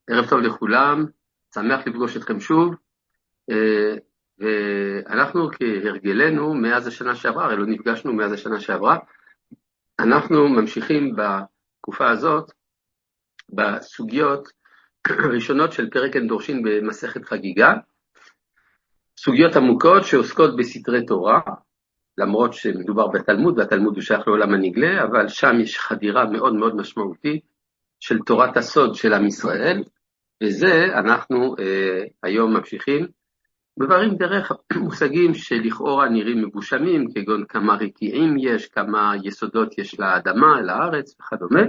ערב טוב לכולם, שמח לפגוש אתכם שוב, ואנחנו כהרגלנו מאז השנה שעברה, הרי לא נפגשנו מאז השנה שעברה, אנחנו ממשיכים בתקופה הזאת בסוגיות ראשונות של פרק אין דורשין במסכת חגיגה, סוגיות עמוקות שעוסקות בסתרי תורה, למרות שמדובר בתלמוד, והתלמוד הוא שייך לעולם הנגלה, אבל שם יש חדירה מאוד מאוד משמעותית של תורת הסוד של עם ישראל, וזה אנחנו היום ממשיכים, מבררים דרך מושגים שלכאורה נראים מבושמים, כגון כמה רקיעים יש, כמה יסודות יש לאדמה, לארץ וכדומה,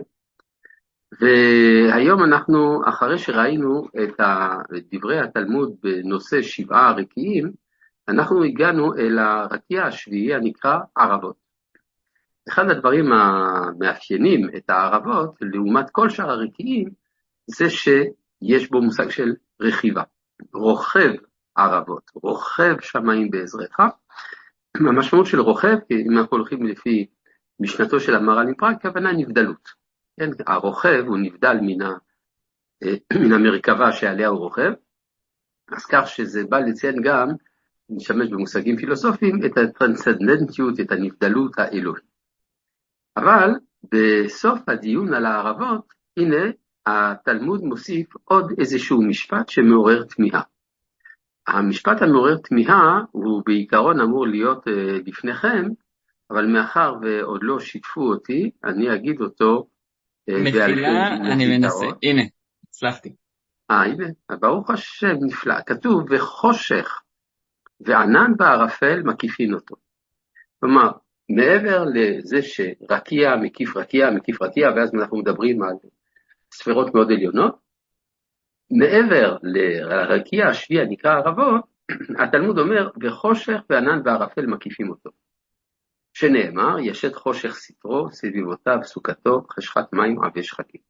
והיום אנחנו, אחרי שראינו את דברי התלמוד בנושא 7 רקיעים, אנחנו הגענו אל הרקיע השביעי הנקרא ערבות. אחד הדברים המאפיינים את הערבות, לעומת כל שאר הרקיעים, זה שיש בו מושג של רכיבה, רוכב ערבות, רוכב שמיים בעזרך. המשמעות של רוכב, אם אנחנו הולכים לפי משנתו של המהר"ל מפראג, הכוונה נבדלות. כן? הרוכב הוא נבדל מן המרכבה שעליה הוא רוכב, אז כך שזה בא לציין גם, נשמש במושגים פילוסופיים, את הטרנסצנדנטיות, את הנבדלות האלוהית. אבל בסוף הדיון על הערבות, הנה התלמוד מוסיף עוד איזשהו משפט שמעורר תמיהה. המשפט המעורר תמיהה הוא בעיקרון אמור להיות לפניכם, אבל מאחר ועוד לא שיתפו אותי, אני אגיד אותו. מחילה, אני מנסה. הנה, הצלחתי. הנה, ברוך השם, נפלא. כתוב, וחושך וענן בערפל מקיפין אותו. כלומר, מעבר לזה שרקיע מקיף רקיע, מקיף רקיע, ואז אנחנו מדברים על ספירות מאוד עליונות, מעבר לרקיע השביעי הנקרא ערבות, התלמוד אומר, וחושך וענן בערפל מקיפים אותו. שנאמר, ישת חושך סתרו, סביבותיו, סוכתו, חשכת מים עבי שחקים.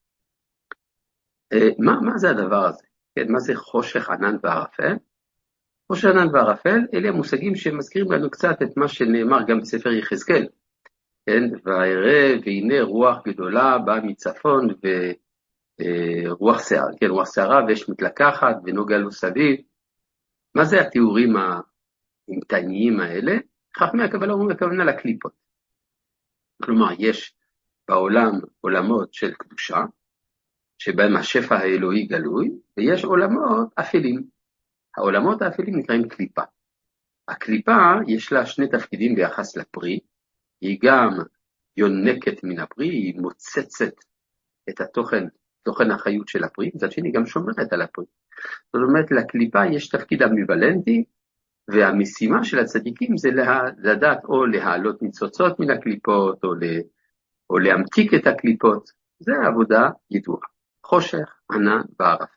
מה זה הדבר הזה? כן, מה זה חושך ענן וערפל? חושך ענן וערפל, אלה המושגים שמזכירים לנו קצת את מה שנאמר גם בספר יחזקאל. כן, והראה והנה רוח גדולה באה מצפון ורוח שערה, כן, רוח שערה ויש מתלקחת ונוגה לו סביב. מה זה התיאורים האימתניים האלה? חכמי הקבלה אומרים הכוונה לקליפות. כלומר, יש בעולם עולמות של קדושה, שבהם השפע האלוהי גלוי, ויש עולמות אפלים. העולמות האפלים נקראים קליפה. הקליפה יש לה 2 תפקידים ביחס לפרי, היא גם יונקת מן הפרי, היא מוצצת את תוכן החיות של הפרי, מצד שני גם שומרת על הפרי. זאת אומרת, לקליפה יש תפקיד אמביוולנטי, והמשימה של הצדיקים זה לדעת או להעלות ניצוצות מן הקליפות, או להמתיק את הקליפות. זה עבודה ידועה. חושך, ענן וערפל.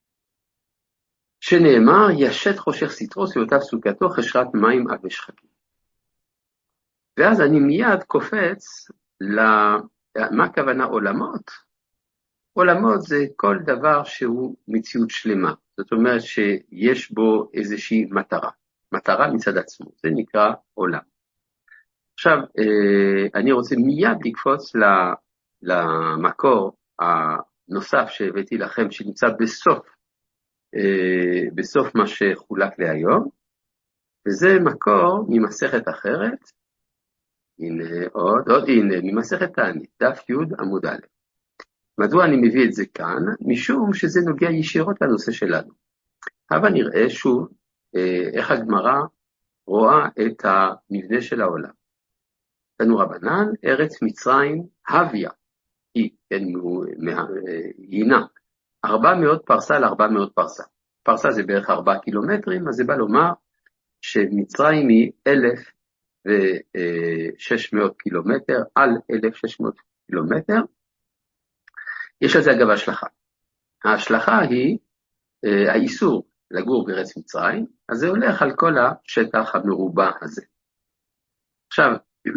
שנאמר, ישת חושך סתרו, סביבותיו סוכתו, חשכת מים עבי שחקים. ואז אני מיד קופץ מה הכוונה עולמות? עולמות זה כל דבר שהוא מציאות שלמה. זאת אומרת שיש בו איזושהי מטרה מצד עצמו. זה נקרא עולם. עכשיו, אני רוצה מיד לקפוץ למקור הנוסף שהבאתי לכם, שנמצא בסוף מה שחולק להיום, וזה מקור ממסכת אחרת, הנה הנה, ממסכת תענית, דף י' עמוד א'. מדוע אני מביא את זה כאן? משום שזה נוגע ישירות לנושא שלנו. אבל נראה שוב איך הגמרא רואה את המבנה של העולם. תנו רבנן, ארץ מצרים הוויה, היא, כן, הינה, 400 פרסה ל400 פרסה. פרסה זה בערך 4 קילומטרים, אז זה בא לומר שמצרים היא 1,600 קילומטר על 1,600 קילומטר. יש על זה אגב השלכה. ההשלכה היא האיסור לגור בארץ מצרים, אז זה הולך על כל השטח המרובע הזה. עכשיו,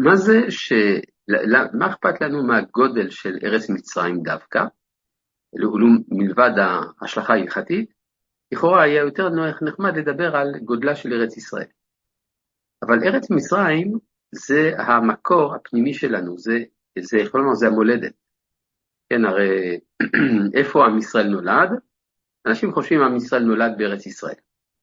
מה אכפת לנו מהגודל של ארץ מצרים דווקא? מלבד ההשלכה ההלכתית, לכאורה היה יותר נחמד לדבר על גודלה של ארץ ישראל. אבל ארץ מצרים זה המקור הפנימי שלנו, זה המולדת. כן, הרי איפה עם ישראל נולד? אנשים חושבים עם ישראל נולד בארץ ישראל.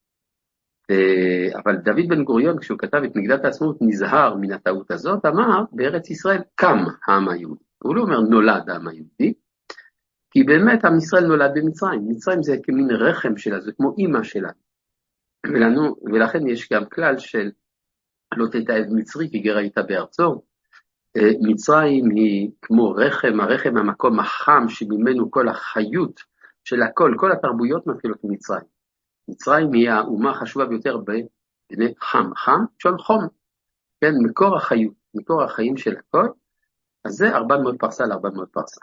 אבל דוד בן גוריון, כשהוא כתב את מגילת העצמאות, נזהר מן הטעות הזאת, אמר, בארץ ישראל קם העם היהודי. הוא לא אומר נולד העם היהודי, כי באמת עם ישראל נולד במצרים. מצרים זה כמין רחם שלה, זה כמו אמא שלה. ולכן יש גם כלל של לא תתעב מצרי, כי גר היית בארצו. מצרים היא כמו רחם, הרחם המקום החם שממנו כל החיות של הכל, כל התרבויות מתחילות ממצרים. מצרים היא האומה החשובה ביותר בבני חם, חם של חום, כן, מקור החיות, מקור החיים של הכל, אז זה 400 פרסה ל-400 פרסה.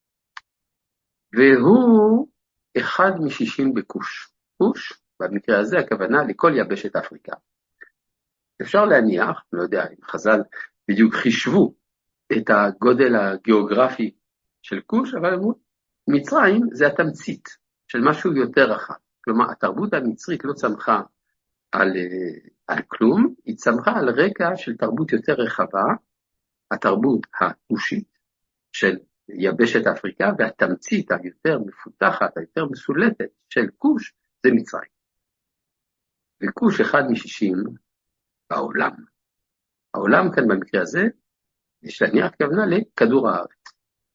והוא אחד מ-60 בכוש. כוש, במקרה הזה הכוונה לכל יבשת אפריקה. אפשר להניח, לא יודע, אם חז"ל בדיוק חישבו את הגודל הגיאוגרפי של כוש, אבל מצרים זה התמצית של משהו יותר רחב. כלומר, התרבות המצרית לא צמחה על כלום, היא צמחה על רקע של תרבות יותר רחבה, התרבות הכושית של יבשת אפריקה, והתמצית היותר מפותחת, היותר מסולטת של כוש, זה מצרים. וכוש אחד מ-60 בעולם. העולם כאן במקרה הזה, יש להניח כוונה לכדור הארץ.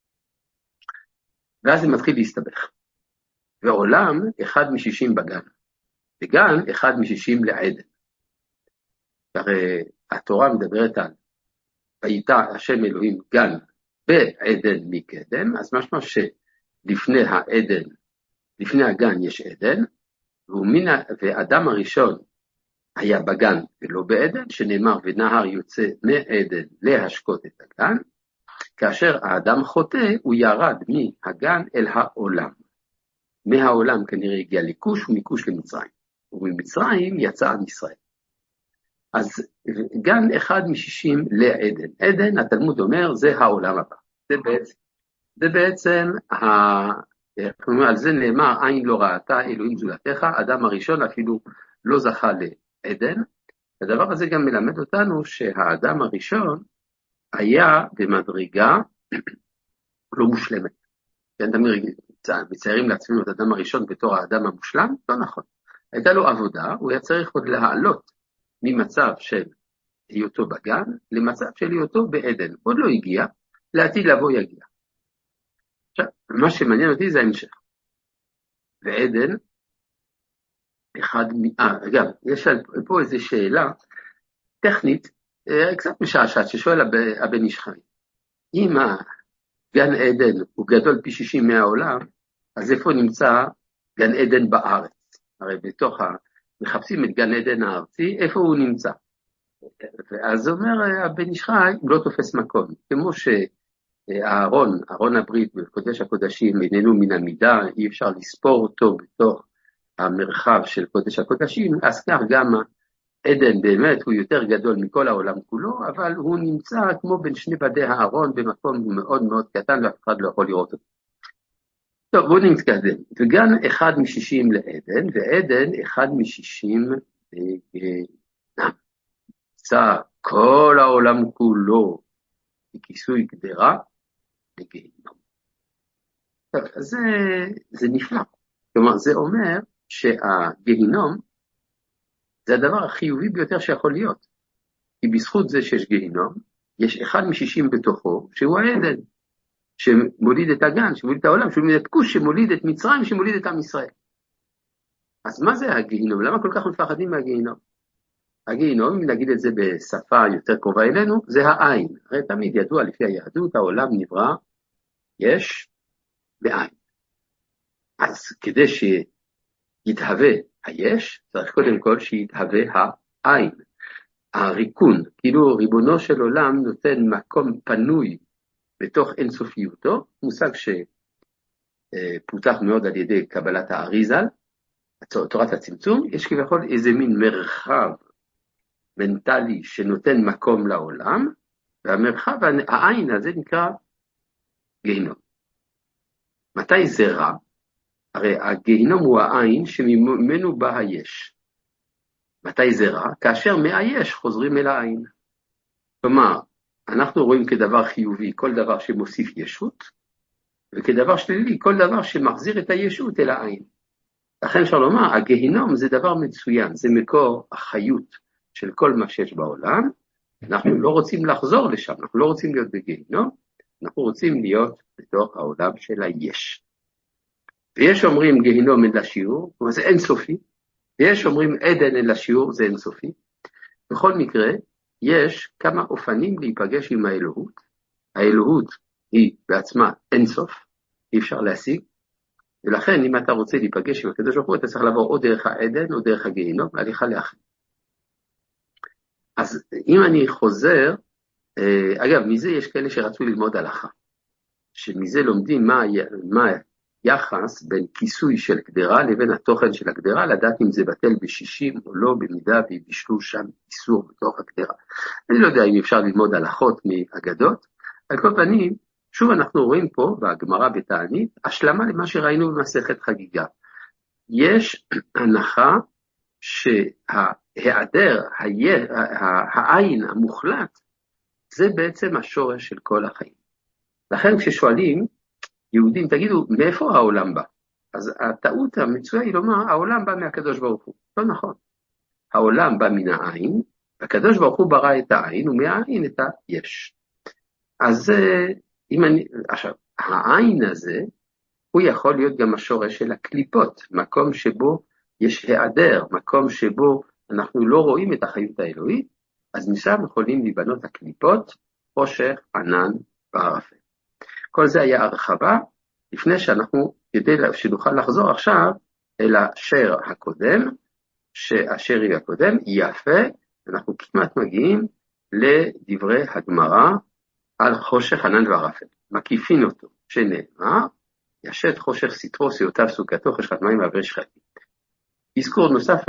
ואז זה מתחיל להסתבך. ועולם אחד מ-60 בגן. וגן אחד מ-60 לעדן. הרי התורה מדברת על ויטע השם אלוהים גן בעדן מקדם, אז משמע שלפני העדן, לפני הגן יש עדן, ואדם הראשון היה בגן ולא בעדן, שנאמר ונהר יוצא מעדן להשקות את הגן, כאשר האדם חוטא הוא ירד מהגן אל העולם. מהעולם כנראה הגיע לכוש ומכוש למצרים, וממצרים יצא עם ישראל. אז גן אחד מ-60 לעדן. עדן, התלמוד אומר, זה העולם הבא. זה בעצם, על זה נאמר, עין לא ראתה אלוהים זולתך, אדם הראשון אפילו לא זכה לעדן. הדבר הזה גם מלמד אותנו שהאדם הראשון היה במדרגה לא מושלמת. מציירים לעצמנו את האדם הראשון בתור האדם המושלם? לא נכון. הייתה לו עבודה, הוא היה צריך עוד להעלות ממצב של היותו בגן למצב של היותו בעדן. עוד לא הגיע, לעתיד לבוא יגיע. עכשיו, מה שמעניין אותי זה ההמשך. בעדן, אגב, יש פה איזו שאלה טכנית, קצת משעשעת, ששואל הבן איש חי. אם גן עדן הוא גדול פי 60 מהעולם, אז איפה נמצא גן עדן בארץ? הרי בתוך מחפשים את גן עדן הארצי, איפה הוא נמצא? אז אומר הבן איש חי, הוא לא תופס מקום. כמו שהארון, ארון הברית בקודש הקודשים, איננו מן המידה, אי אפשר לספור אותו בתוך המרחב של קודש הקודשים, אז כך גם עדן באמת הוא יותר גדול מכל העולם כולו, אבל הוא נמצא כמו בין שני בדי הארון במקום מאוד מאוד קטן, ואף אחד לא יכול לראות אותו. טוב, בואו נתקדם. וגן אחד מ-60 לעדן, ועדן אחד מ-60 לגיהנום. נמצא כל העולם כולו בכיסוי גדרה לגיהנום. טוב, אז זה נפלא. כלומר, זה אומר שהגיהנום זה הדבר החיובי ביותר שיכול להיות. כי בזכות זה שיש גיהנום, יש אחד מ-60 בתוכו, שהוא העדן, שמוליד את הגן, שמוליד את העולם, שמוליד את כוש, שמוליד את מצרים, שמוליד את עם ישראל. אז מה זה הגיהנום? למה כל כך מפחדים מהגיהנום? הגיהנום, אם נגיד את זה בשפה יותר קרובה אלינו, זה העין. הרי תמיד ידוע לפי היהדות, העולם נברא, יש בעין. אז כדי שיתהווה היש, צריך קודם כל שיתהווה העין. הריקון, כאילו ריבונו של עולם נותן מקום פנוי בתוך אינסופיותו, מושג שפותח מאוד על ידי קבלת האריזל, תורת הצמצום, יש כביכול איזה מין מרחב מנטלי שנותן מקום לעולם, והמרחב, העין הזה נקרא גיהנום. מתי זה רע? הרי הגיהנום הוא העין שממנו בא היש. מתי זה רע? כאשר מהיש חוזרים אל העין. כלומר, אנחנו רואים כדבר חיובי כל דבר שמוסיף ישות, וכדבר שלילי כל דבר שמחזיר את הישות אל העין. לכן אפשר לומר, הגיהינום זה דבר מצוין, זה מקור החיות של כל מה שיש בעולם, אנחנו לא רוצים לחזור לשם, אנחנו לא רוצים להיות בגיהינום, אנחנו רוצים להיות בתוך העולם של היש. ויש אומרים גיהינום אין לה שיעור, זה אינסופי, ויש אומרים עדן אין לה שיעור, זה אינסופי. בכל מקרה, יש כמה אופנים להיפגש עם האלוהות. האלוהות היא בעצמה אינסוף, אי אפשר להשיג, ולכן אם אתה רוצה להיפגש עם הקדוש ברוך הוא, אתה צריך לעבור או דרך העדן או דרך הגיהינום, הליכה לאחר. אז אם אני חוזר, אגב, מזה יש כאלה שרצו ללמוד הלכה, שמזה לומדים מה היחס בין כיסוי של גדרה לבין התוכן של הגדרה, לדעת אם זה בטל ב-60 או לא, במידה ובישלו שם איסור בתוך הגדרה. אני לא יודע אם אפשר ללמוד הלכות מאגדות, על כל פנים, שוב אנחנו רואים פה, בהגמרא בתענית, השלמה למה שראינו במסכת חגיגה. יש הנחה שהיעדר, העין המוחלט, זה בעצם השורש של כל החיים. לכן כששואלים יהודים, תגידו, מאיפה העולם בא? אז הטעות המצויה היא לומר, העולם בא מהקדוש ברוך הוא. לא נכון. העולם בא מן העין, הקדוש ברוך הוא ברא את העין, ומהעין את היש. אז עכשיו, העין הזה, הוא יכול להיות גם השורש של הקליפות, מקום שבו יש היעדר, מקום שבו אנחנו לא רואים את החיות האלוהית, אז משם יכולים להיבנות הקליפות, חושך, ענן וערפל. כל זה היה הרחבה, לפני שאנחנו, כדי שנוכל לחזור עכשיו אל השיר הקודם, שהשירי הקודם יפה, אנחנו כמעט מגיעים לדברי הגמרא על חושך, ענן וערפל. מקיפין אותו, שנאמר, ישת חושך סטרו, סיותיו סוכתו, חשכת מים ועברי שחקים. אזכור נוסף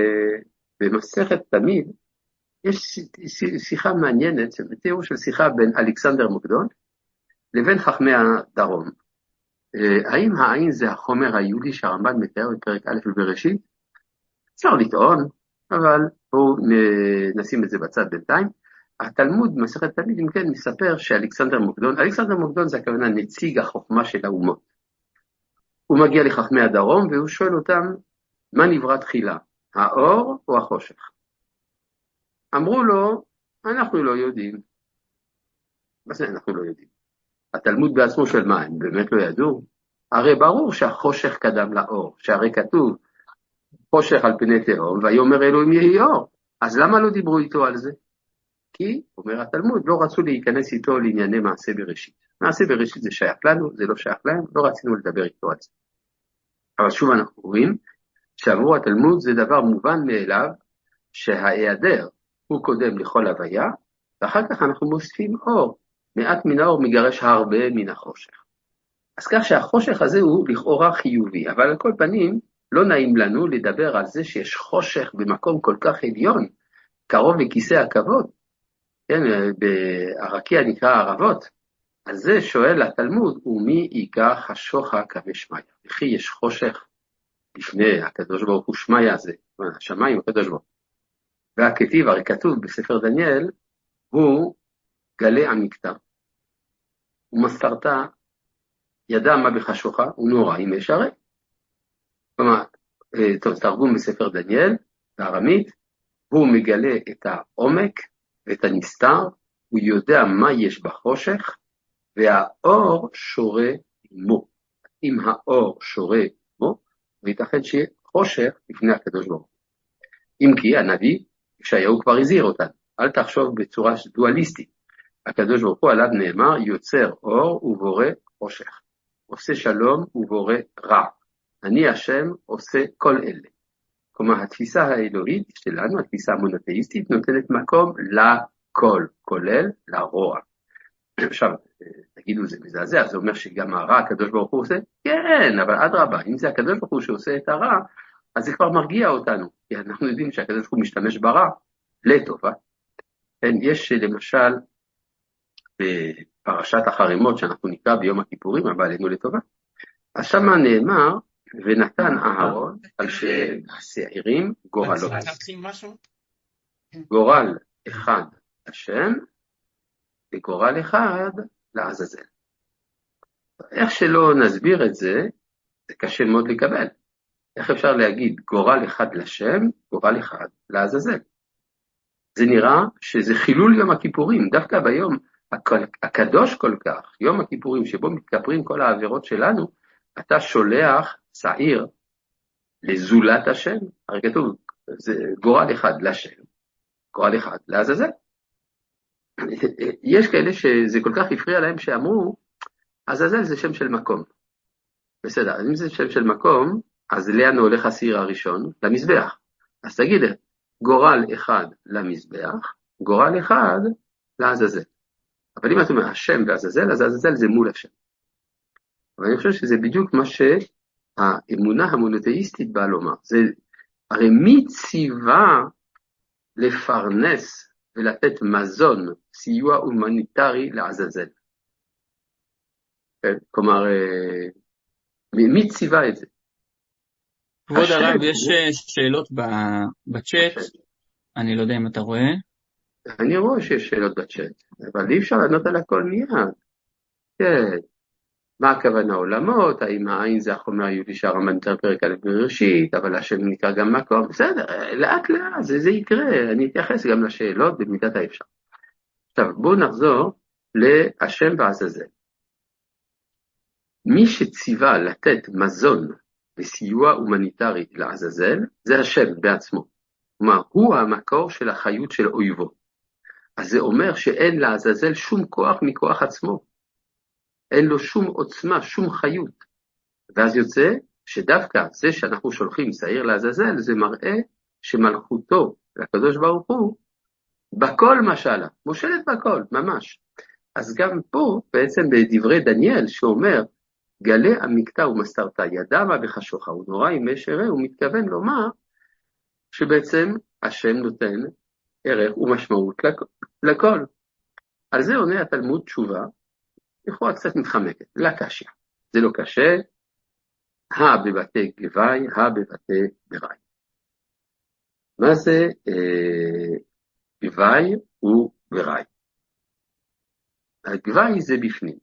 במסכת תמיד, יש שיחה מעניינת, זה תיאור של שיחה בין אלכסנדר מוקדון, לבין חכמי הדרום. האם העין זה החומר היהודי שהרמב"ן מתאר בפרק א' בבראשית? אפשר לטעון, אבל בואו נשים את זה בצד בינתיים. התלמוד במסכת תמיד, אם כן, מספר שאלכסנדר מוקדון זה הכוונה נציג החוכמה של האומות. הוא מגיע לחכמי הדרום והוא שואל אותם, מה נברא תחילה, האור או החושך? אמרו לו, אנחנו לא יודעים. מה זה אנחנו לא יודעים? התלמוד בעצמו של מה, הם באמת לא ידעו? הרי ברור שהחושך קדם לאור, שהרי כתוב חושך על פני תהום, ויאמר אלוהים יהי אור. אז למה לא דיברו איתו על זה? כי, אומר התלמוד, לא רצו להיכנס איתו לענייני מעשה בראשית. מעשה בראשית זה שייך לנו, זה לא שייך להם, לא רצינו לדבר איתו על זה. אבל שוב אנחנו רואים, שעבור התלמוד זה דבר מובן מאליו, שההיעדר הוא קודם לכל הוויה, ואחר כך אנחנו מוסיפים אור. מעט מן האור מגרש הרבה מן החושך. אז כך שהחושך הזה הוא לכאורה חיובי, אבל על כל פנים לא נעים לנו לדבר על זה שיש חושך במקום כל כך עליון, קרוב לכיסא הכבוד, כן, בערקיה נקרא ערבות, על זה שואל התלמוד, ומי ייקח השוחה כמשמיה? וכי יש חושך לפני הקדוש ברוך הוא שמיה הזה, השמיים הקדוש ברוך הוא. והכתיב, הרי כתוב בספר דניאל, הוא גלי המקטר, ומסתרת ידע מה בחשוכה, ונורא אם יש הרי. כלומר, טוב, תרגום בספר דניאל, בארמית, הוא מגלה את העומק ואת הנסתר, הוא יודע מה יש בחושך, והאור שורה עמו. אם האור שורה עמו, ויתכן שיהיה חושך לפני הקדוש ברוך הוא. אם כי הנביא, ישעיהו כבר הזהיר אותנו, אל תחשוב בצורה דואליסטית. הקדוש ברוך הוא עליו נאמר, יוצר אור ובורא חושך, עושה שלום ובורא רע. אני השם עושה כל אלה. כלומר, התפיסה האלוהית שלנו, התפיסה המונותאיסטית, נותנת מקום לכל, כולל לרוע. עכשיו, תגידו, זה מזעזע, זה אומר שגם הרע הקדוש ברוך הוא עושה? כן, אבל אדרבה, אם זה הקדוש ברוך הוא שעושה את הרע, אז זה כבר מרגיע אותנו, כי אנחנו יודעים שהקדוש ברוך הוא משתמש ברע לטובה. יש למשל, בפרשת החרימות שאנחנו נקרא ביום הכיפורים, אבל עלינו לטובה. אז שמה נאמר, ונתן אהרון על שעירים גורלות. גורל אחד השם, וגורל אחד לעזאזל. איך שלא נסביר את זה, זה קשה מאוד לקבל. איך אפשר להגיד גורל אחד לשם, גורל אחד לעזאזל? זה נראה שזה חילול יום הכיפורים, דווקא ביום הקדוש כל כך, יום הכיפורים, שבו מתכפרים כל העבירות שלנו, אתה שולח שעיר לזולת השם. הרי כתוב, זה גורל אחד לשם, גורל אחד לעזאזל. יש כאלה שזה כל כך הפריע להם שאמרו, עזאזל זה שם של מקום. בסדר, אם זה שם של מקום, אז לאן הולך השעיר הראשון? למזבח. אז תגיד, גורל אחד למזבח, גורל אחד לעזאזל. אבל אם אתה אומר השם ועזאזל, אז עזאזל זה מול השם. אבל אני חושב שזה בדיוק מה שהאמונה המונותאיסטית באה לומר. זה, הרי מי ציווה לפרנס ולתת מזון, סיוע הומניטרי לעזאזל? כן? כלומר, מי ציווה את זה? כבוד הרב, יש שאלות בצ'אט, אני לא יודע אם אתה רואה. אני רואה שיש שאלות בצ'אט, אבל אי אפשר לענות על הכל מיד. כן. מה הכוונה עולמות? האם העין זה החומר היהודי שהרמב"ם מתאר פרק א' בראשית, אבל השם נקרא גם מקום? בסדר, לאט לאט זה יקרה, אני אתייחס גם לשאלות במידת האפשר. עכשיו, בואו נחזור להשם ועזאזל. מי שציווה לתת מזון וסיוע הומניטרי לעזאזל, זה השם בעצמו. כלומר, הוא המקור של החיות של אויבו. אז זה אומר שאין לעזאזל שום כוח מכוח עצמו. אין לו שום עוצמה, שום חיות. ואז יוצא שדווקא זה שאנחנו שולחים שעיר לעזאזל, זה מראה שמלכותו לקדוש ברוך הוא, בכל משלה, מושלת בכל, ממש. אז גם פה, בעצם בדברי דניאל, שאומר, גלה המקטע ומסתרתה, ידע וחשוכה, ונורא ימי שרה, הוא מתכוון לומר, שבעצם השם נותן ערך ומשמעות לכל. על זה עונה התלמוד תשובה, לכאורה קצת מתחמקת, לקשיא. זה לא קשה, בבתי גבאי, בבתי בראי. מה זה גבאי ובראי? הגבאי זה בפנים,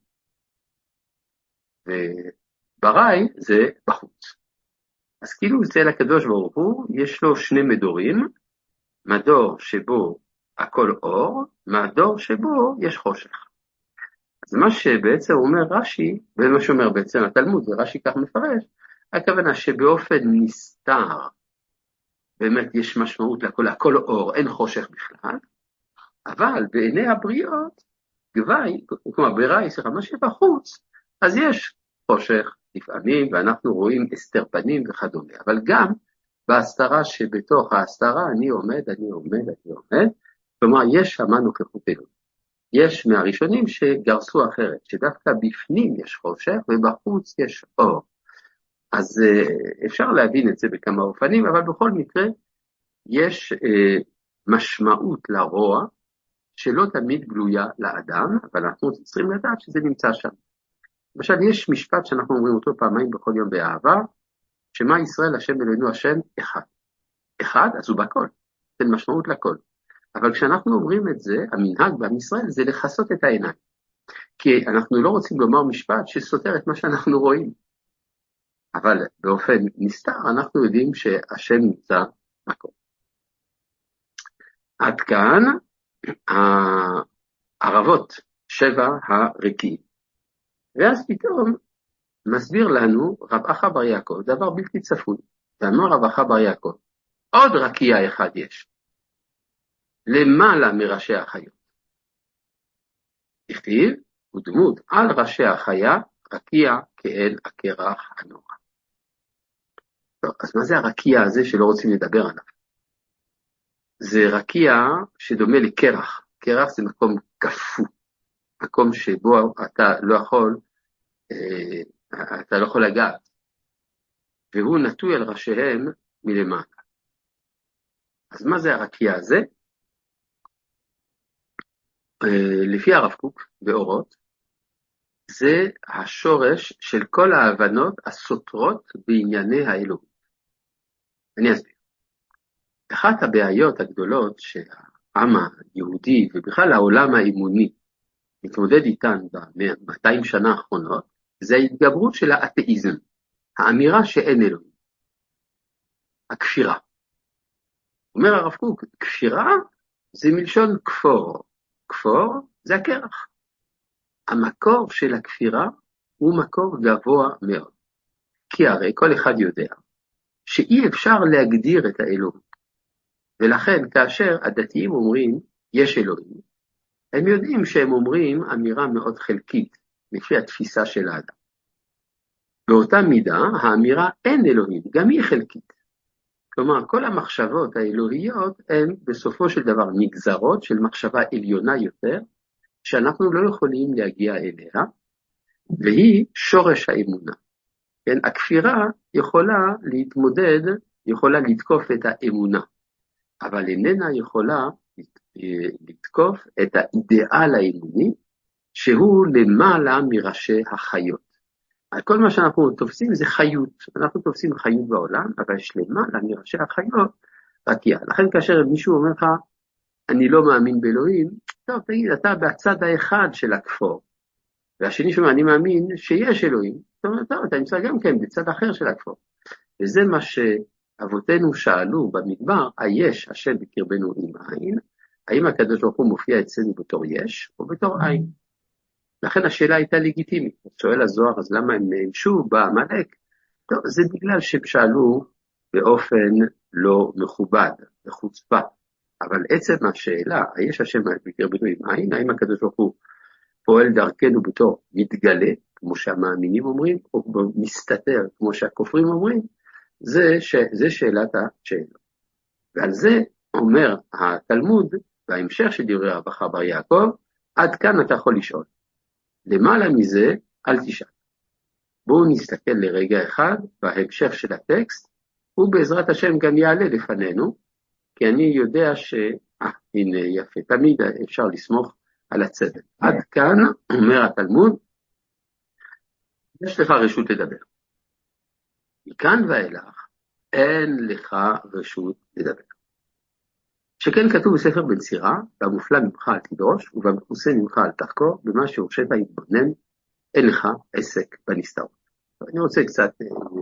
ובראי זה בחוץ. אז כאילו אצל הקדוש ברוך הוא, יש לו שני מדורים, מדור שבו הכל אור, מדור שבו יש חושך. אז מה שבעצם אומר רש"י, ומה שאומר בעצם התלמוד, ורש"י כך מפרש, הכוונה שבאופן נסתר, באמת יש משמעות לכל, הכל אור, אין חושך בכלל, אבל בעיני הבריות, גבאי, כלומר בראי, מה שבחוץ, אז יש חושך לפעמים, ואנחנו רואים הסתר פנים וכדומה, אבל גם בהסתרה שבתוך ההסתרה, אני עומד, כלומר יש שמה נוכחותנו. יש מהראשונים שגרסו אחרת, שדווקא בפנים יש חושך ובחוץ יש אור. אז אפשר להבין את זה בכמה אופנים, אבל בכל מקרה יש משמעות לרוע שלא תמיד גלויה לאדם, אבל אנחנו צריכים לדעת שזה נמצא שם. למשל, יש משפט שאנחנו אומרים אותו פעמיים בכל יום באהבה, שמה ישראל השם אלוהינו השם אחד. אחד, אז הוא בכל, זה משמעות לכל. אבל כשאנחנו אומרים את זה, המנהג בעם ישראל זה לחסות את העיניים. כי אנחנו לא רוצים לומר משפט שסותר את מה שאנחנו רואים. אבל באופן נסתר אנחנו יודעים שהשם נמצא מקום. עד כאן הערבות 7 הריקיים. ואז פתאום מסביר לנו רב אחא בר יעקב, דבר בלתי צפוי. ואמר רב אחא בר יעקב, עוד רקיע אחד יש. למעלה מראשי החיות. הכתיב, ודמות על ראשי החיה, רקיע כאל הקרח הנורא. טוב, אז מה זה הרקיע הזה שלא רוצים לדבר עליו? זה רקיע שדומה לקרח. קרח זה מקום קפוא. מקום שבו אתה לא יכול לגעת. והוא נטוי על ראשיהם מלמטה. אז מה זה הרקיע הזה? לפי הרב קוק באורות, זה השורש של כל ההבנות הסותרות בענייני האלוהות. אני אסביר. אחת הבעיות הגדולות שהעם היהודי ובכלל העולם האמוני מתמודד איתן ב-200 שנה האחרונות, זה ההתגברות של האתאיזם, האמירה שאין אלוהים. הכפירה. אומר הרב קוק, כפירה זה מלשון כפור. כפור זה הקרח. המקור של הכפירה הוא מקור גבוה מאוד. כי הרי כל אחד יודע שאי אפשר להגדיר את האלוהים. ולכן כאשר הדתיים אומרים יש אלוהים, הם יודעים שהם אומרים אמירה מאוד חלקית, לפי התפיסה של האדם. באותה מידה, האמירה אין אלוהים, גם היא חלקית. כלומר, כל המחשבות האלוהיות הן בסופו של דבר נגזרות של מחשבה עליונה יותר, שאנחנו לא יכולים להגיע אליה, והיא שורש האמונה. כן, הכפירה יכולה להתמודד, יכולה לתקוף את האמונה, אבל איננה יכולה לתקוף את האידיאל האמוני, שהוא למעלה מראשי החיות. כל מה שאנחנו תופסים זה חיות, אנחנו תופסים חיות בעולם, אבל יש למעלה מראשי החיות רקיע. לכן כאשר מישהו אומר לך, אני לא מאמין באלוהים, טוב, תגיד, אתה בצד האחד של הכפור, והשני שאומר, אני מאמין שיש אלוהים, אתה אומר, טוב, אתה נמצא גם כן בצד אחר של הכפור. וזה מה שאבותינו שאלו במדבר, היש השם בקרבנו עם עין, האם הקדוש ברוך הוא מופיע אצלנו בתור יש או בתור עין? לכן השאלה הייתה לגיטימית. שואל הזוהר, אז למה הם נענשו בעמלק? טוב, זה בגלל שהם שאלו באופן לא מכובד, בחוצפה. אבל עצם השאלה, היש השם בקרבנו עם עין, האם הקדוש ברוך הוא פועל דרכנו בתור מתגלה, כמו שהמאמינים אומרים, או מסתתר, כמו שהכופרים אומרים, זה שאלת השאלה. ועל זה אומר התלמוד, בהמשך של דברי רב אחא בר יעקב, עד כאן אתה יכול לשאול. למעלה מזה, אל תשאל. בואו נסתכל לרגע אחד בהמשך של הטקסט, ובעזרת השם גם יעלה לפנינו, כי אני יודע הנה יפה, תמיד אפשר לסמוך על הצדק. עד כאן, אומר התלמוד, יש לך רשות לדבר. מכאן ואילך, אין לך רשות לדבר. שכן כתוב בספר בן סירא, במופלא ממך אל תדרוש, ובמכוסה ממך אל תחקור, במה שהורשית להתבונן, אין לך עסק בנסתרות. אני רוצה קצת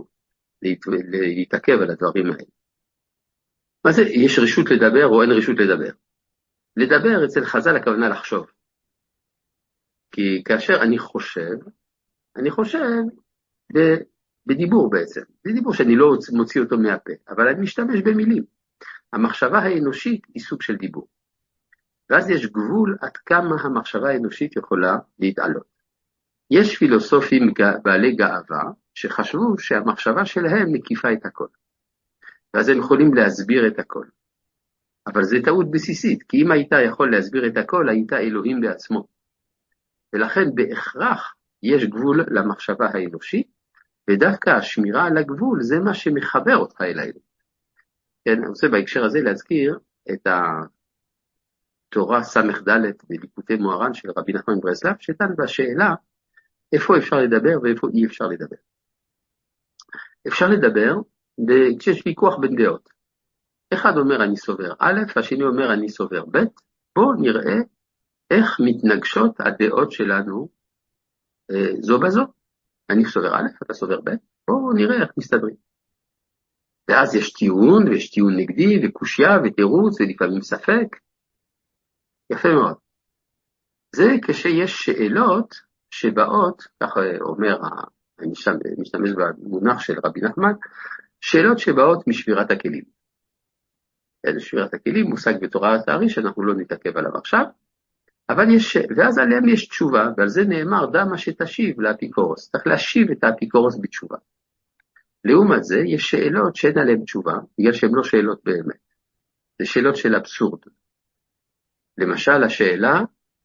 להתעכב על הדברים האלה. מה זה, יש רשות לדבר או אין רשות לדבר? לדבר אצל חז"ל הכוונה לחשוב. כי כאשר אני חושב בדיבור בעצם. זה דיבור שאני לא מוציא אותו מהפה, אבל אני משתמש במילים. המחשבה האנושית היא סוג של דיבור. ואז יש גבול עד כמה המחשבה האנושית יכולה להתעלות. יש פילוסופים בעלי גאווה שחשבו שהמחשבה שלהם מקיפה את הכל. ואז הם יכולים להסביר את הכל. אבל זה טעות בסיסית, כי אם היית יכול להסביר את הכל, היית אלוהים בעצמו. ולכן בהכרח יש גבול למחשבה האנושית, ודווקא השמירה על הגבול זה מה שמחבר אותך אל האלוהים. כן, אני רוצה בהקשר הזה להזכיר את התורה סמך ד' בליקוטי מוהר"ן של רבי נחמן מברסלב, שדן בשאלה איפה אפשר לדבר ואיפה אי אפשר לדבר. אפשר לדבר כשיש ויכוח בין דעות. אחד אומר אני סובר א', השני אומר אני סובר ב', בואו נראה איך מתנגשות הדעות שלנו זו בזו. אני סובר א', אתה סובר ב', בואו נראה איך מסתדרים. ואז יש טיעון, ויש טיעון נגדי, וקושיה, ותירוץ, ולפעמים ספק. יפה מאוד. זה כשיש שאלות שבאות, ככה אומר, אני משתמש במונח של רבי נחמן, שאלות שבאות משבירת הכלים. שבירת הכלים מושג בתורת הארי, שאנחנו לא נתעכב עליו עכשיו, אבל ואז עליהם יש תשובה, ועל זה נאמר, דע מה שתשיב לאפיקורוס. צריך להשיב את האפיקורוס בתשובה. לעומת זה, יש שאלות שאין עליהן תשובה, בגלל שהן לא שאלות באמת. זה שאלות של אבסורד. למשל, השאלה,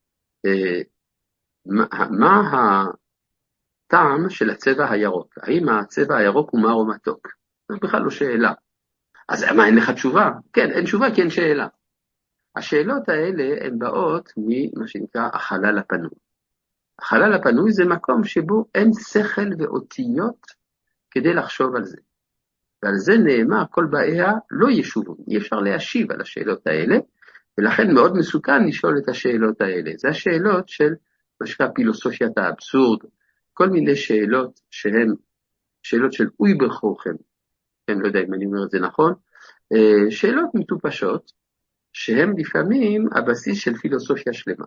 מה הטעם של הצבע הירוק? האם הצבע הירוק הוא מר או מתוק? זה בכלל לא שאלה. אז מה, אין לך תשובה? כן, אין תשובה כי אין שאלה. השאלות האלה הן באות ממה שנקרא החלל הפנוי. החלל הפנוי זה מקום שבו אין שכל ואותיות כדי לחשוב על זה. ועל זה נאמר, כל באיה לא ישובון. אי אפשר להשיב על השאלות האלה, ולכן מאוד מסוכן לשאול את השאלות האלה. זה השאלות של מה שנקרא פילוסופיית האבסורד, כל מיני שאלות שהן שאלות של אוי בכוחכם, כן, לא יודע אם אני אומר את זה נכון, שאלות מטופשות, שהן לפעמים הבסיס של פילוסופיה שלמה.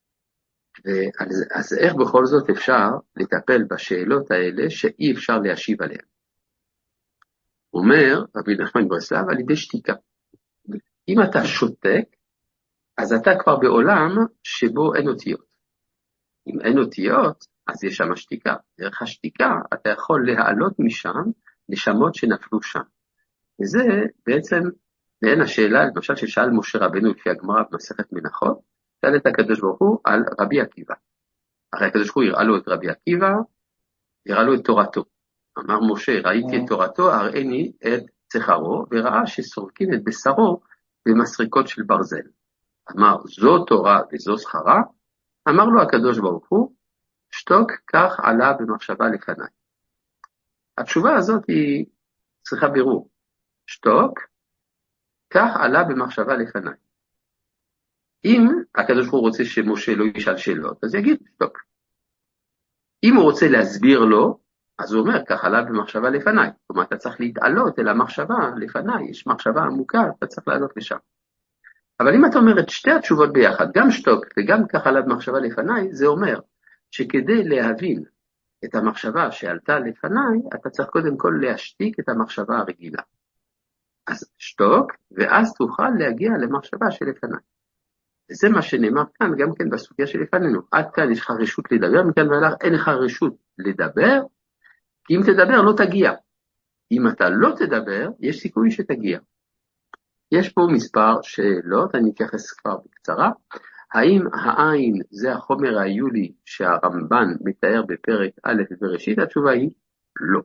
אז איך בכל זאת אפשר לטפל בשאלות האלה שאי אפשר להשיב עליהן? אומר רבי נחמן מברסלב על ידי שתיקה. אם אתה שותק, אז אתה כבר בעולם שבו אין אותיות. אם אין אותיות, אז יש שם שתיקה. דרך השתיקה אתה יכול להעלות משם נשמות שנפלו שם. וזה בעצם מעין השאלה, למשל ששאל משה רבנו לפי הגמרא במסכת מנחות, שאל את הקדוש ברוך הוא על רבי עקיבא. הרי הקדוש ברוך הוא הראה לו את רבי עקיבא, הראה לו את תורתו. אמר משה, ראיתי את תורתו, הראיני את צחרו, וראה שסורקים את בשרו במסריקות של ברזל. אמר, זו תורה וזו שכרה. אמר לו הקדוש ברוך הוא, שתוק, כך עלה במחשבה לפניי. התשובה הזאת היא צריכה בירור. שתוק, כך עלה במחשבה לפניי. אם הקדוש ברוך הוא רוצה שמשה לא ישאל שאלות, אז יגיד, שתוק. אם הוא רוצה להסביר לו, אז הוא אומר, כך עלה במחשבה לפניי. זאת אומרת, אתה צריך להתעלות אל המחשבה לפניי, יש מחשבה עמוקה, אתה צריך לעלות לשם. אבל אם אתה אומר את שתי התשובות ביחד, גם שתוק וגם כך עלה במחשבה לפניי, זה אומר שכדי להבין את המחשבה שעלתה לפניי, אתה צריך קודם כל להשתיק את המחשבה הרגילה. אז שתוק, ואז תוכל להגיע למחשבה שלפניי. וזה מה שנאמר כאן, גם כן בסוגיה שלפנינו. עד כאן יש לך רשות לדבר, מכאן ואילך אין לך רשות לדבר, כי אם תדבר לא תגיע. אם אתה לא תדבר, יש סיכוי שתגיע. יש פה מספר שאלות, אני אתייחס כבר בקצרה. האם העין זה החומר העיולי שהרמב"ן מתאר בפרק א' בראשית? התשובה היא לא.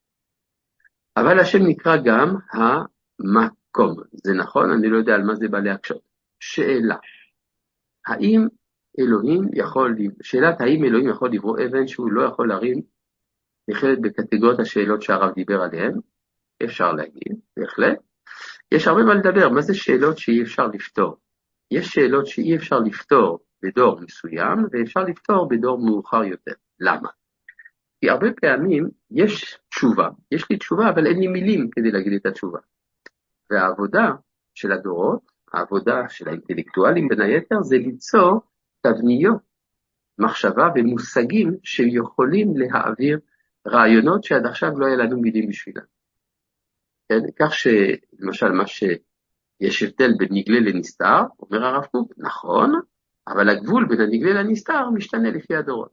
אבל השם נקרא גם המקום. זה נכון? אני לא יודע על מה זה בא להקשות. שאלה. האם אלוהים יכול, שאלת האם אלוהים יכול לברוא אבן שהוא לא יכול להרים, נכללת בקטגוריות השאלות שהרב דיבר עליהן? אפשר להגיד, בהחלט. יש הרבה מה לדבר, מה זה שאלות שאי אפשר לפתור? יש שאלות שאי אפשר לפתור בדור מסוים, ואפשר לפתור בדור מאוחר יותר. למה? כי הרבה פעמים יש תשובה, יש לי תשובה, אבל אין לי מילים כדי להגיד את התשובה. והעבודה של הדורות, העבודה של האינטלקטואלים בין היתר, זה ליצור תבניות, מחשבה ומושגים שיכולים להעביר רעיונות שעד עכשיו לא היה לנו מילים בשבילם. כן? כך שלמשל מה שיש הבדל בין נגלה לנסתר, אומר הרב קוק, נכון, אבל הגבול בין הנגלה לנסתר משתנה לפי הדורות.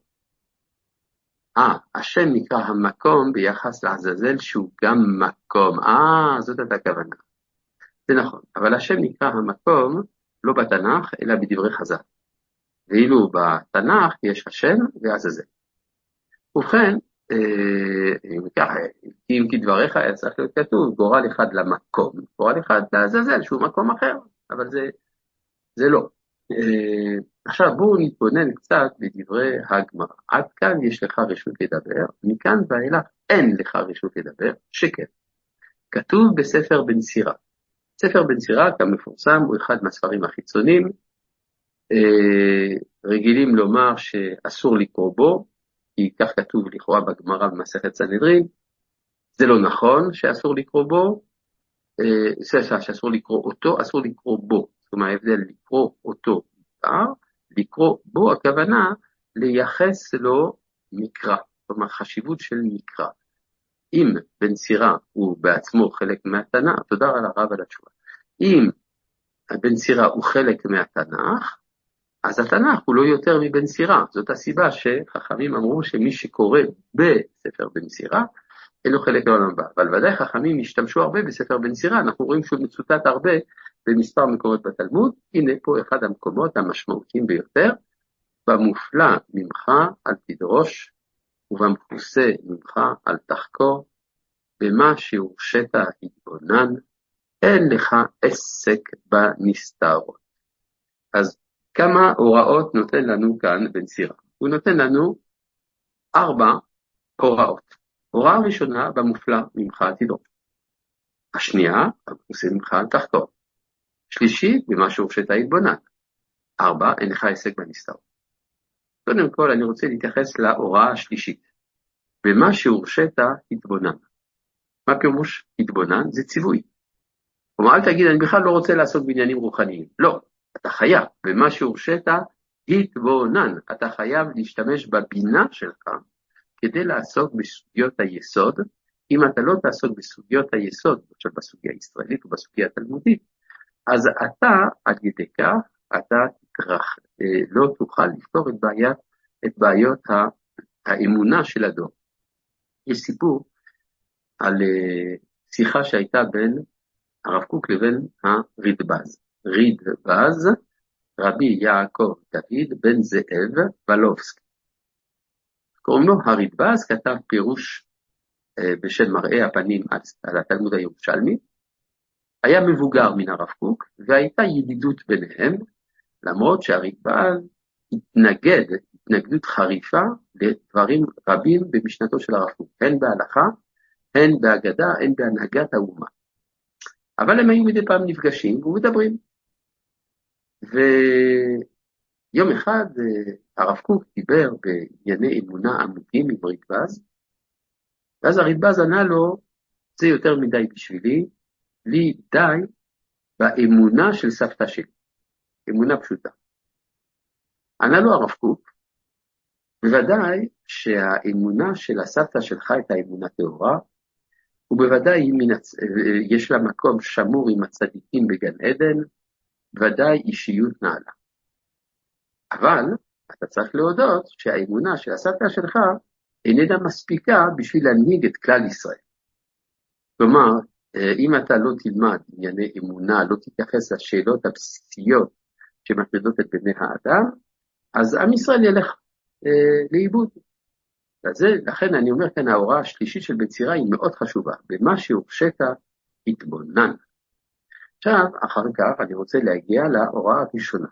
השם נקרא המקום ביחס לעזאזל שהוא גם מקום. זאת הייתה הכוונה. זה נכון, אבל השם נקרא המקום לא בתנ"ך אלא בדברי חז"ל. ואילו בתנ"ך יש השם ועזאזל. ובכן, אם כדבריך היה צריך להיות כתוב, גורל אחד למקום, גורל אחד לעזאזל שהוא מקום אחר, אבל זה לא. עכשיו בואו נתבונן קצת בדברי הגמרא. עד כאן יש לך רשות לדבר, מכאן ואילך אין לך רשות לדבר, שקר. כתוב בספר בן סירא. ספר בן סירא, כמפורסם, הוא אחד מהספרים החיצונים, רגילים לומר שאסור לקרוא בו, כי כך כתוב לכאורה בגמרא במסכת סנהדרין. זה לא נכון שאסור לקרוא בו, שאסור לקרוא אותו, אסור לקרוא בו. זאת אומרת, ההבדל לקרוא אותו מותר, לקרוא בו הכוונה לייחס לו מקרא, זאת אומרת חשיבות של מקרא. אם בן סירא הוא בעצמו חלק מהתנ"ך, תודה על הרב על התשובה. אם בן סירא הוא חלק מהתנ"ך, אז התנ"ך הוא לא יותר מבן סירא. זאת הסיבה שחכמים אמרו שמי שקורא בספר בן סירא, אין לו חלק לעולם הבא. אבל ודאי חכמים השתמשו הרבה בספר בן סירא, אנחנו רואים שהוא מצוטט הרבה במספר מקומות בתלמוד. הנה פה אחד המקומות המשמעותיים ביותר, במופלא ממך אל תדרוש, ובמכוסה ממך אל תחקור, במה שהורשת התבונן, אין לך עסק בנסתרות. אז כמה הוראות נותן לנו כאן בן סירא? הוא נותן לנו 4 הוראות. הוראה ראשונה, במופלא ממך אל תדרוש. השנייה, במכוסה ממך אל תחקור. שלישית, במה שהורשת התבונן. 4, אין לך עסק בנסתרות. קודם כל אני רוצה להתייחס להוראה השלישית. במה שהורשת התבונן. מה פירוש התבונן? זה ציווי. כלומר, אל תגיד, אני בכלל לא רוצה לעסוק בעניינים רוחניים. לא, אתה חייב, ומה שהורשית, התבונן. אתה חייב להשתמש בבינה שלך, כדי לעסוק בסוגיות היסוד. אם אתה לא תעסוק בסוגיות היסוד, למשל בסוגיה הישראלית ובסוגיה התלמודית, אז אתה, על ידי כך, אתה לא תוכל לפתור את בעיות האמונה של הדור. יש סיפור על שיחה שהייתה בין הרב קוק לבין הרדב"ז. רדב"ז, רבי יעקב דוד בן זאב ולובסקי. קוראים לו הרדב"ז, כתב פירוש בשם מראה הפנים על התלמוד הירושלמי. היה מבוגר מן הרב קוק, והייתה ידידות ביניהם, למרות שהרדב"ז התנגד התנגדות חריפה לדברים רבים במשנתו של הרב קוק, הן בהלכה, הן בהגדה, הן בהנהגת האומה. אבל הם היו מדי פעם נפגשים ומדברים. ויום אחד הרב קוק דיבר בענייני אמונה עמוקים עם רדב"ז, ואז הרדב"ז ענה לו, זה יותר מדי בשבילי, לי די באמונה של סבתא שלי, אמונה פשוטה. ענה לו הרב קוק, בוודאי שהאמונה של הסבתא שלך הייתה אמונה טהורה, ובוודאי יש לה מקום שמור עם הצדיקים בגן עדן, ודאי אישיות נעלה. אבל אתה צריך להודות שהאמונה של הסבתא שלך איננה מספיקה בשביל להנהיג את כלל ישראל. כלומר, אם אתה לא תלמד ענייני אמונה, לא תתייחס לשאלות הבסיסיות שמטרידות את בני האדם, אז עם ישראל ילך לאיבוד. לכן אני אומר כאן, ההוראה השלישית של בצירה היא מאוד חשובה. במה שהורשית התבונן. עכשיו, אחר כך אני רוצה להגיע להוראה הראשונה.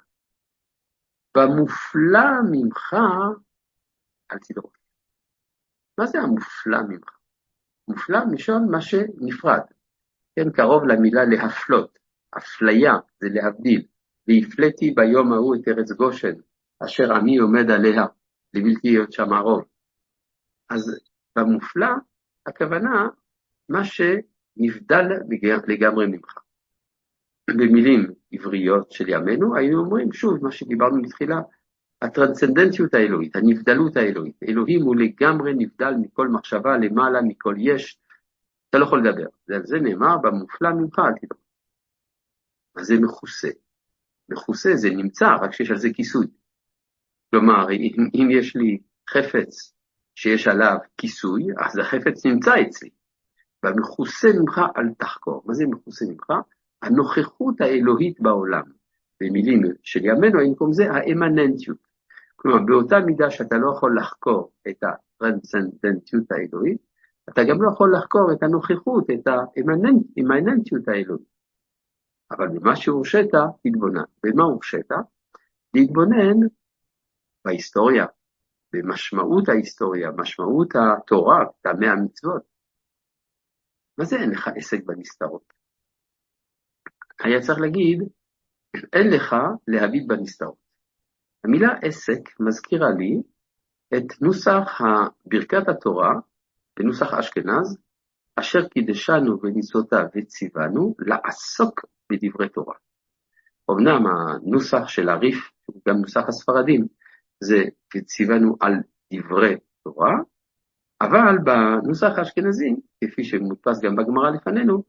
במופלא ממך אל תדרוש. מה זה המופלא ממך? מופלא משון מה שנפרד. כן, קרוב למילה להפלות. אפליה זה להבדיל. והפלאתי ביום ההוא את ארץ גושן, אשר עמי עומד עליה, לבלתי להיות שם הרוב. אז במופלא, הכוונה, מה שנבדל לגמרי ממך. במילים עבריות של ימינו, היינו אומרים שוב, מה שדיברנו בתחילה, הטרנסצנדנטיות האלוהית, הנבדלות האלוהית. אלוהים הוא לגמרי נבדל מכל מחשבה, למעלה מכל יש, אתה לא יכול לדבר. על זה נאמר, במופלא ממך אל תדבר. אז זה מכוסה. מכוסה זה נמצא, רק שיש על זה כיסוי. כלומר, אם יש לי חפץ שיש עליו כיסוי, אז החפץ נמצא אצלי. והמכוסה ממך אל תחקור. מה זה מכוסה ממך? הנוכחות האלוהית בעולם. במילים של ימינו, במקום זה האמננטיות. כלומר, באותה מידה שאתה לא יכול לחקור את הטרנסצנדנטיות האלוהית, אתה גם לא יכול לחקור את הנוכחות, את האמננטיות האלוהית. אבל במה שהורשית, תתבונן. במה הורשית? להתבונן בהיסטוריה, במשמעות ההיסטוריה, משמעות התורה, טעמי המצוות. מה זה אין לך עסק בנסתרות? היה צריך להגיד, אין לך להביט בנסתרות. המילה עסק מזכירה לי את נוסח ברכת התורה, בנוסח אשכנז, אשר קידשנו וניסותיו וציוונו לעסוק בדברי תורה. אמנם הנוסח של הריף, גם נוסח הספרדים, זה וציוונו על דברי תורה, אבל בנוסח האשכנזי, כפי שמודפס גם בגמרא לפנינו,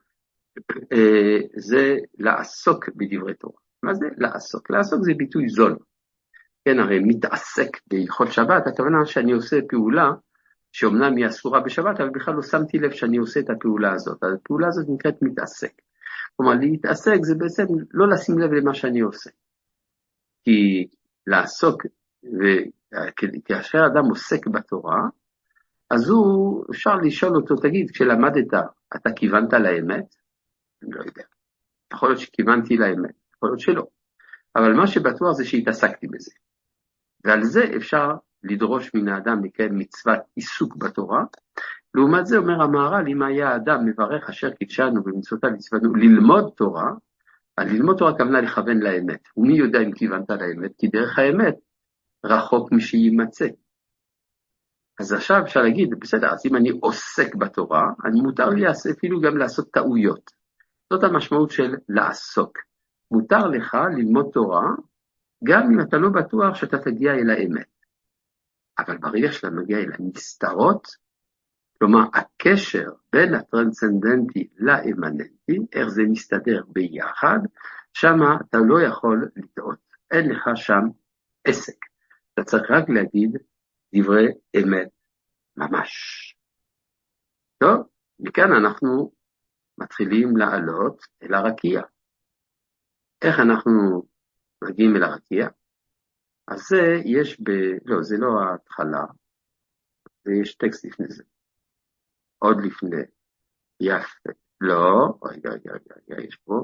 זה לעסוק בדברי תורה. מה זה לעסוק? לעסוק זה ביטוי זול. כן, הרי מתעסק בהלכות שבת, הכוונה שאני עושה פעולה, שאומנם היא אסורה בשבת, אבל בכלל לא שמתי לב שאני עושה את הפעולה הזאת. הפעולה הזאת נקראת מתעסק. כלומר, להתעסק זה בעצם לא לשים לב למה שאני עושה. כי לעסוק, וכאשר אדם עוסק בתורה, אז הוא, אפשר לשאול אותו, תגיד, כשלמדת, אתה כיוונת לאמת? אני לא יודע. יכול להיות שכיוונתי לאמת, יכול להיות שלא. אבל מה שבטוח זה שהתעסקתי בזה. ועל זה אפשר לדרוש מן האדם לקיים מצוות עיסוק בתורה. לעומת זה אומר המהר"ל, אם היה האדם מברך אשר קידשנו במצוותיו וציוונו ללמוד תורה, על ללמוד תורה הכוונה לכוון לאמת. ומי יודע אם כיוונת לאמת? כי דרך האמת רחוק משימצא. אז עכשיו אפשר להגיד, בסדר, אז אם אני עוסק בתורה, אני מותר לי אפילו גם לעשות טעויות. זאת המשמעות של לעסוק. מותר לך ללמוד תורה, גם אם אתה לא בטוח שאתה תגיע אל האמת. אבל ברגע שאתה מגיע אל הנסתרות, כלומר, הקשר בין הטרנסצנדנטי לאמננטי, איך זה מסתדר ביחד, שמה אתה לא יכול לטעות. אין לך שם עסק. אתה צריך רק להגיד דברי אמת ממש. טוב, מכאן אנחנו מתחילים לעלות אל הרקיע. איך אנחנו מגיעים אל הרקיע? אז זה יש לא, זה לא ההתחלה, ויש טקסט לפני זה. עוד לפני. יפה. לא, רגע, יש פה.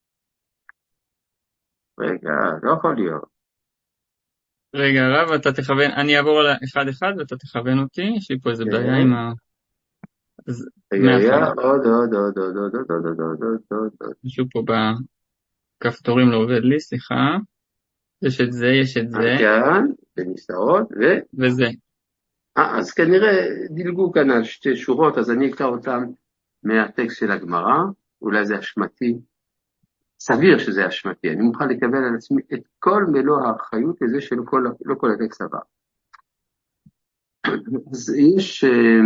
רגע, לא יכול להיות. רגע, הרב, אתה תכוון, אני אעבור על אחד ואתה תכוון אותי, יש לי פה איזה בעיה עם ה... רגע, עוד. משהו פה בכפתורים לא עובד לי, סליחה. יש את זה. כאן, בנסתרות, וזה. אז כנראה דילגו כאן על שתי שורות, אז אני אקרא אותם מהטקסט של הגמרא, אולי זה אשמתי, סביר שזה אשמתי, אני מוכן לקבל על עצמי את כל מלוא האחריות לזה שלא כל הטקסט הבא. אז יש,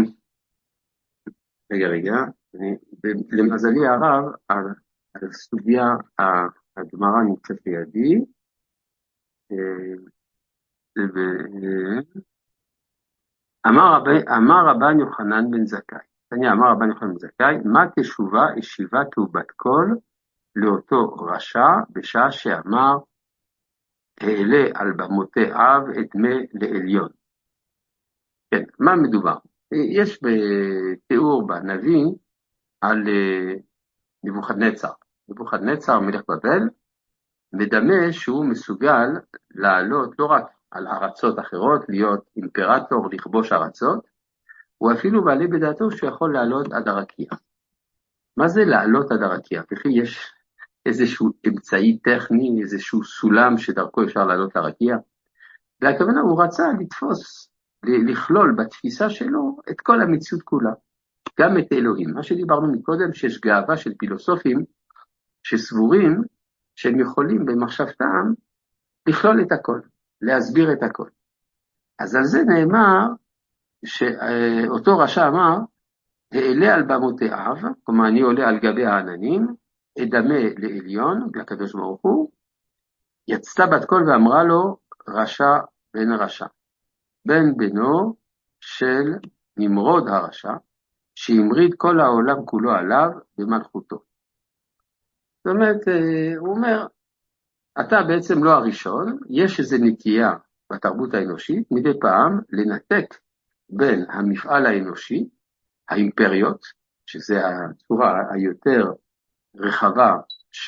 רגע, למזלי הרב, על הסוגיה, הגמרא נמצאת לידי, אמר רבן יוחנן בן זכאי, אמר רבן יוחנן בן זכאי, מה תשובה ישיבה תאובת קול לאותו רשע בשעה שאמר, העלה על במותיו את דמי לעליון. כן, מה מדובר? יש בתיאור בנביא על נבוכדנצר. נבוכדנצר מלך בבל, מדמה שהוא מסוגל לעלות לא רק על ארצות אחרות, להיות אימפרטור, לכבוש ארצות, הוא אפילו מעלה בדעתו שהוא יכול לעלות עד הרקיע. מה זה לעלות עד הרקיע? וכי יש איזשהו אמצעי טכני, איזשהו סולם שדרכו אפשר לעלות לרקיע? והכוונה הוא רצה לתפוס, לכלול בתפיסה שלו את כל המציאות כולה, גם את אלוהים. מה שדיברנו מקודם, שיש גאווה של פילוסופים שסבורים שהם יכולים במחשבתם לכלול את הכל, להסביר את הכל. אז על זה נאמר שאותו רשע אמר, העלה על במותיו, כלומר אני עולה על גבי העננים, אדמה לעליון, לקדוש ברוך הוא, יצתה בת קול ואמרה לו, רשע בן רשע, בן בנו של נמרוד הרשע, שהמריד כל העולם כולו עליו במלכותו. זאת אומרת, הוא אומר, אתה בעצם לא הראשון, יש איזו נטייה בתרבות האנושית, מדי פעם לנתק בין המפעל האנושי, האימפריות, שזה הצורה היותר רחבה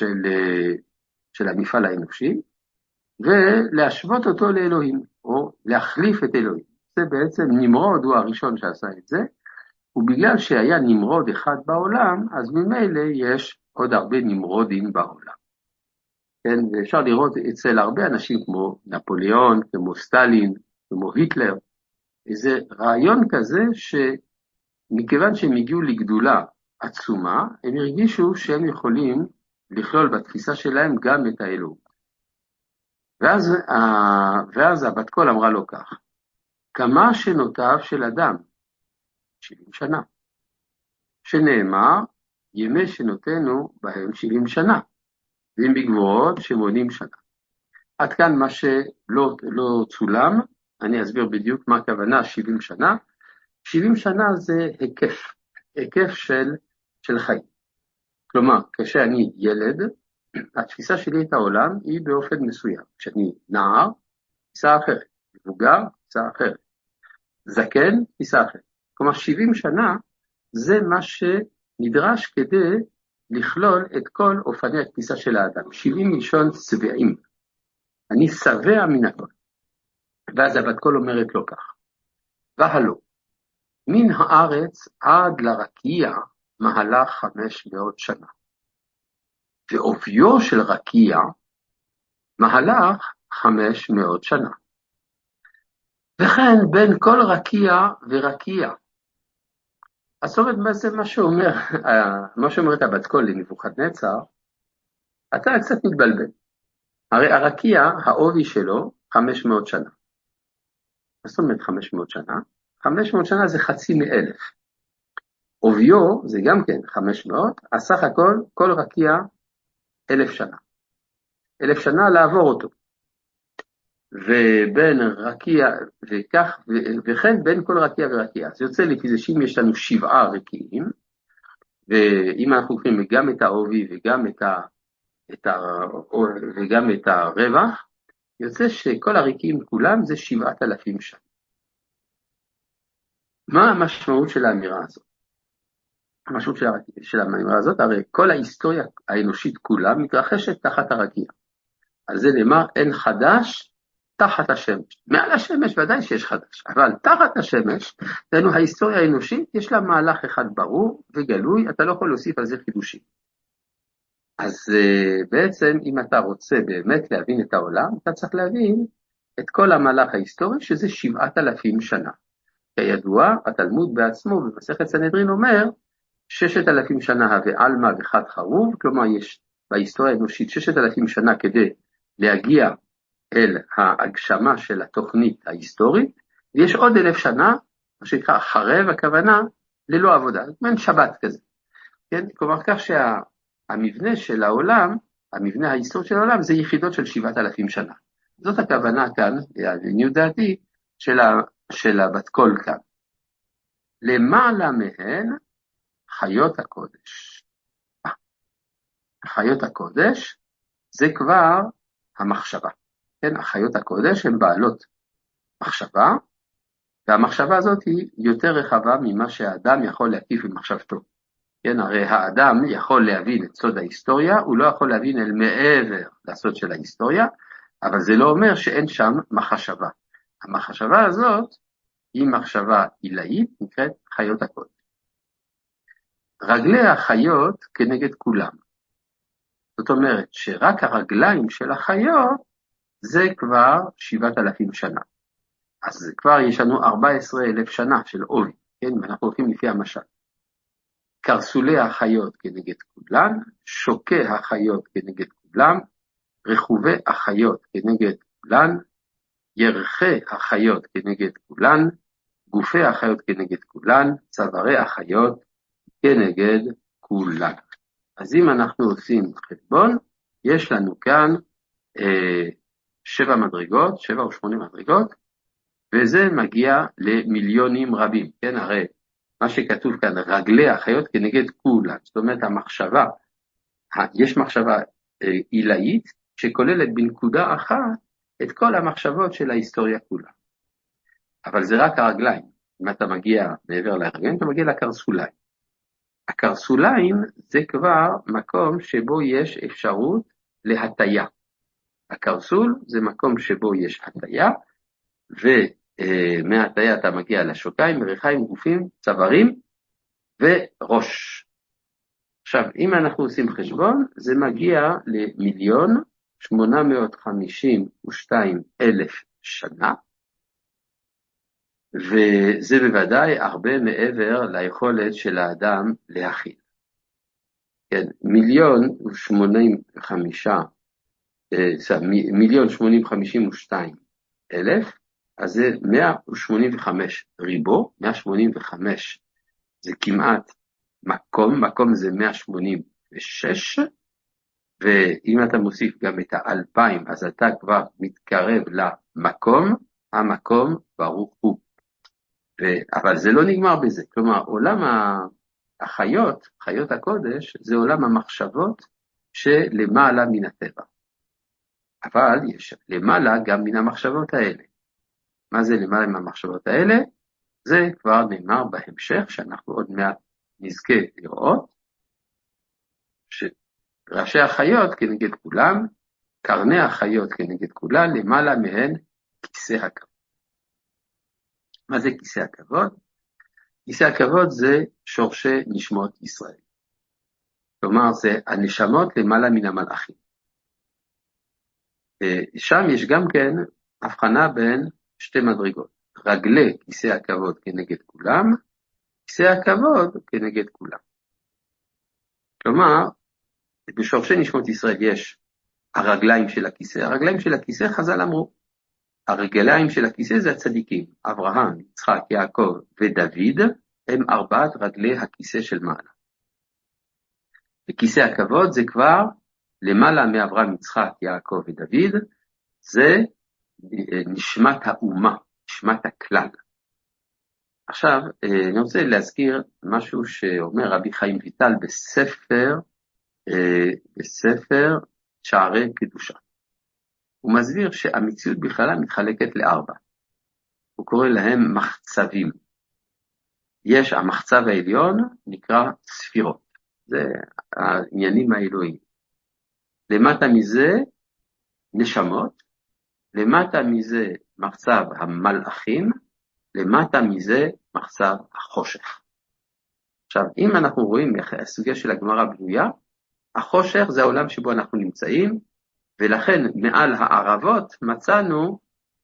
של המפעל האנושי, ולהשוות אותו לאלוהים, או להחליף את אלוהים. זה בעצם נמרוד הוא הראשון שעשה את זה, ובגלל שהיה נמרוד אחד בעולם, אז ממילא יש עוד הרבה נמרודים בעולם. כן, ואפשר לראות אצל הרבה אנשים כמו נפוליאון, כמו סטלין, כמו היטלר, איזה רעיון כזה שמכיוון שהם הגיעו לגדולה עצומה, הם הרגישו שהם יכולים לכלול בתפיסה שלהם גם את האלוהות. ואז הבת קול אמרה לו כך, כמה שנותיו של אדם, 70 שנה, שנאמר, ימי שנותינו בהם 70 שנה, ואם בגבורות 80 שנה. עד כאן מה שלא צולם, אני אסביר בדיוק מה הכוונה 70 שנה. 70 שנה זה היקף של חיים. כלומר, כשאני ילד, התפיסה שלי את העולם היא באופן מסוים. כשאני נער, תפיסה אחרת. מבוגר, תפיסה אחרת. זקן, תפיסה אחרת. כלומר, 70 שנה זה מה שנדרש כדי לכלול את כל אופני התפיסה של האדם. 70 מלשון שבעים. אני שבע מן הכל. ואז הבת קול אומרת לו כך. והלא, מן הארץ עד לרקיע מהלך 500 שנה. ואופיו של רקיע מהלך 500 שנה. וכן בין כל רקיע ורקיע. אז זאת אומרת, זה מה שאומרת הבת קול לנבוכדנצר, אתה קצת מתבלבל. הרי הרקיע, העובי שלו, 500 שנה. מה זאת אומרת 500 שנה? 500 שנה זה חצי מאלף. עוביו זה גם כן 500, אז סך הכל, כל רקיע 1,000 שנה. 1,000 שנה לעבור אותו. ובין רקיע, וכן בין כל רקיע ורקיע. זה יוצא לפי זה שאם יש לנו 7 רקיעים, ואם אנחנו לוקחים גם את העובי וגם את הרווח, יוצא שכל הרקיעים כולם זה 7,000 שנה. מה המשמעות של האמירה הזאת? המשמעות של האמירה הזאת, הרי כל ההיסטוריה האנושית כולה מתרחשת תחת הרקיע. על זה נאמר, אין חדש תחת השמש. מעל השמש ודאי שיש חדש, אבל תחת השמש, דהיינו ההיסטוריה האנושית, יש לה מהלך אחד ברור וגלוי, אתה לא יכול להוסיף על זה חידושים. אז בעצם, אם אתה רוצה באמת להבין את העולם, אתה צריך להבין את כל המהלך ההיסטורי, שזה 7,000 שנה. כידוע, התלמוד בעצמו במסכת סנהדרין אומר, 6,000 שנה הווה עלמא וחד חרוב, כלומר יש בהיסטוריה האנושית 6,000 שנה כדי להגיע אל ההגשמה של התוכנית ההיסטורית, ויש עוד 1,000 שנה, מה שנקרא חרב, הכוונה ללא עבודה, זאת אומרת שבת כזה. כן? כלומר כך שהמבנה של העולם, המבנה ההיסטורי של העולם, זה יחידות של 7,000 שנה. זאת הכוונה כאן, לעניות דעתי, של הבת קול כאן. למעלה מהן, חיות הקודש. חיות הקודש זה כבר המחשבה. כן, החיות הקודש הן בעלות מחשבה, והמחשבה הזאת היא יותר רחבה ממה שהאדם יכול להקיף במחשבתו. כן, הרי האדם יכול להבין את סוד ההיסטוריה, הוא לא יכול להבין אל מעבר לסוד של ההיסטוריה, אבל זה לא אומר שאין שם מחשבה. המחשבה הזאת היא מחשבה עילאית, נקראת חיות הקודש. רגלי החיות כנגד כולם. זאת אומרת שרק הרגליים של החיות זה כבר 7,000 שנה. אז כבר יש לנו 14,000 שנה של עובי, כן? ואנחנו הולכים לפי המשל. קרסולי החיות כנגד כולן, שוקי החיות כנגד כולם, רכובי החיות כנגד כולן, ירחי החיות כנגד כולן, גופי החיות כנגד כולן, צווארי החיות כנגד כולן. אז אם אנחנו עושים חשבון, יש לנו כאן 7 מדרגות, 7 או 8 מדרגות, וזה מגיע למיליונים רבים, כן? הרי מה שכתוב כאן, רגלי החיות כנגד כולן, זאת אומרת המחשבה, יש מחשבה עילאית, שכוללת בנקודה אחת את כל המחשבות של ההיסטוריה כולה. אבל זה רק הרגליים, אם אתה מגיע מעבר לרגליים, אתה מגיע לקרסוליים. הקרסוליים זה כבר מקום שבו יש אפשרות להטיה. הקרסול זה מקום שבו יש הטיה, ומההטיה אתה מגיע לשוקיים, ריחיים, גופים, צווארים וראש. עכשיו, אם אנחנו עושים חשבון, זה מגיע ל1,852,000 שנה, וזה בוודאי הרבה מעבר ליכולת של האדם להכיל. כן, 1,082,000, אז זה 185 ריבו, 185 זה כמעט מקום זה 186, ואם אתה מוסיף גם את 2,000, אז אתה כבר מתקרב למקום, המקום ברוך הוא. אבל זה לא נגמר בזה, כלומר עולם החיות, חיות הקודש, זה עולם המחשבות שלמעלה מן הטבע. אבל יש למעלה גם מן המחשבות האלה. מה זה למעלה מן המחשבות האלה? זה כבר נאמר בהמשך, שאנחנו עוד מעט נזכה לראות, שראשי החיות כנגד כולם, קרני החיות כנגד כולן, למעלה מהן כיסא הכבוד. מה זה כיסא הכבוד? כיסא הכבוד זה שורשי נשמות ישראל. כלומר, זה הנשמות למעלה מן המלאכים. שם יש גם כן הבחנה בין 2 מדרגות. רגלי כיסא הכבוד כנגד כולם, כיסא הכבוד כנגד כולם. כלומר, בשורשי נשמות ישראל יש הרגליים של הכיסא. הרגליים של הכיסא, חז"ל אמרו, הרגליים של הכיסא זה הצדיקים, אברהם, יצחק, יעקב ודוד, הם 4 רגלי הכיסא של מעלה. וכיסא הכבוד זה כבר למעלה מאברהם, יצחק, יעקב ודוד, זה נשמת האומה, נשמת הכלל. עכשיו, אני רוצה להזכיר משהו שאומר רבי חיים ויטל בספר שערי קדושה. הוא מסביר שהמציאות בכללה מתחלקת ל4. הוא קורא להם מחצבים. יש המחצב העליון, נקרא ספירות. זה העניינים האלוהיים. למטה מזה נשמות, למטה מזה מחצב המלאכים, למטה מזה מחצב החושך. עכשיו, אם אנחנו רואים הסוגיה של הגמרא בנויה, החושך זה העולם שבו אנחנו נמצאים, ולכן מעל הערבות מצאנו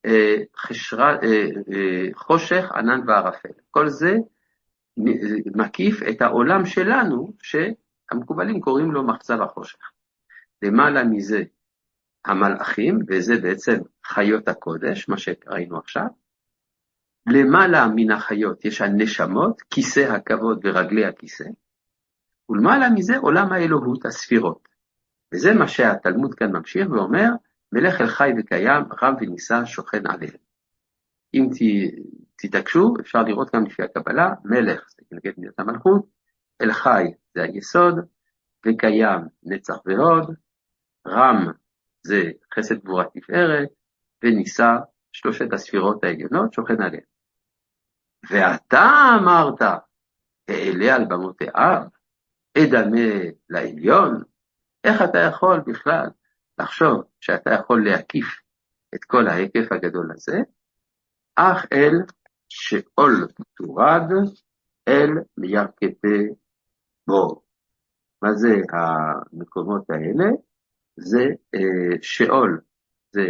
חושך, ענן וערפל. כל זה מקיף את העולם שלנו, שהמקובלים קוראים לו מחצב החושך. למעלה מזה המלאכים, וזה בעצם חיות הקודש, מה שראינו עכשיו. למעלה מן החיות יש הנשמות, כיסא הכבוד ורגלי הכיסא, ולמעלה מזה עולם האלוהות, הספירות. וזה מה שהתלמוד כאן ממשיך ואומר, מלך אל חי וקיים, רם ונישא שוכן עליהם. אם תתעקשו, אפשר לראות גם לפי הקבלה, מלך זה כנגד מידת המלכות, אל חי זה היסוד, וקיים נצח והוד, רם זה חסד גבורה תפארת, ונישא 3 הספירות העליונות שוכן עליהם. ואתה אמרת, אעלה על במות האב, אדמה לעליון, איך אתה יכול בכלל לחשוב שאתה יכול להקיף את כל ההיקף הגדול הזה? אך אל שאול תורד, אל מירכתי בו. מה זה המקומות האלה? זה שאול, זה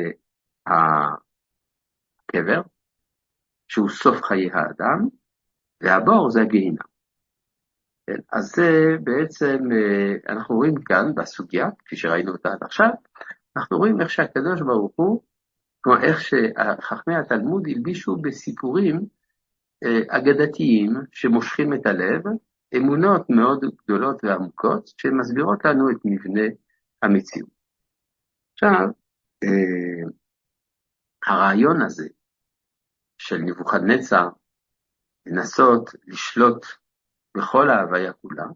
הקבר, שהוא סוף חיי האדם, והבור זה הגיהינום. אז זה בעצם, אנחנו רואים כאן בסוגיה, כפי שראינו אותה עד עכשיו, אנחנו רואים איך שהקדוש ברוך הוא, כמו איך שחכמי התלמוד הלבישו בסיפורים אגדתיים שמושכים את הלב, אמונות מאוד גדולות ועמוקות, שמסבירות לנו את מבנה המציאות. עכשיו, הרעיון הזה של נבוכדנצר לנסות לשלוט בכל ההוויה כולה,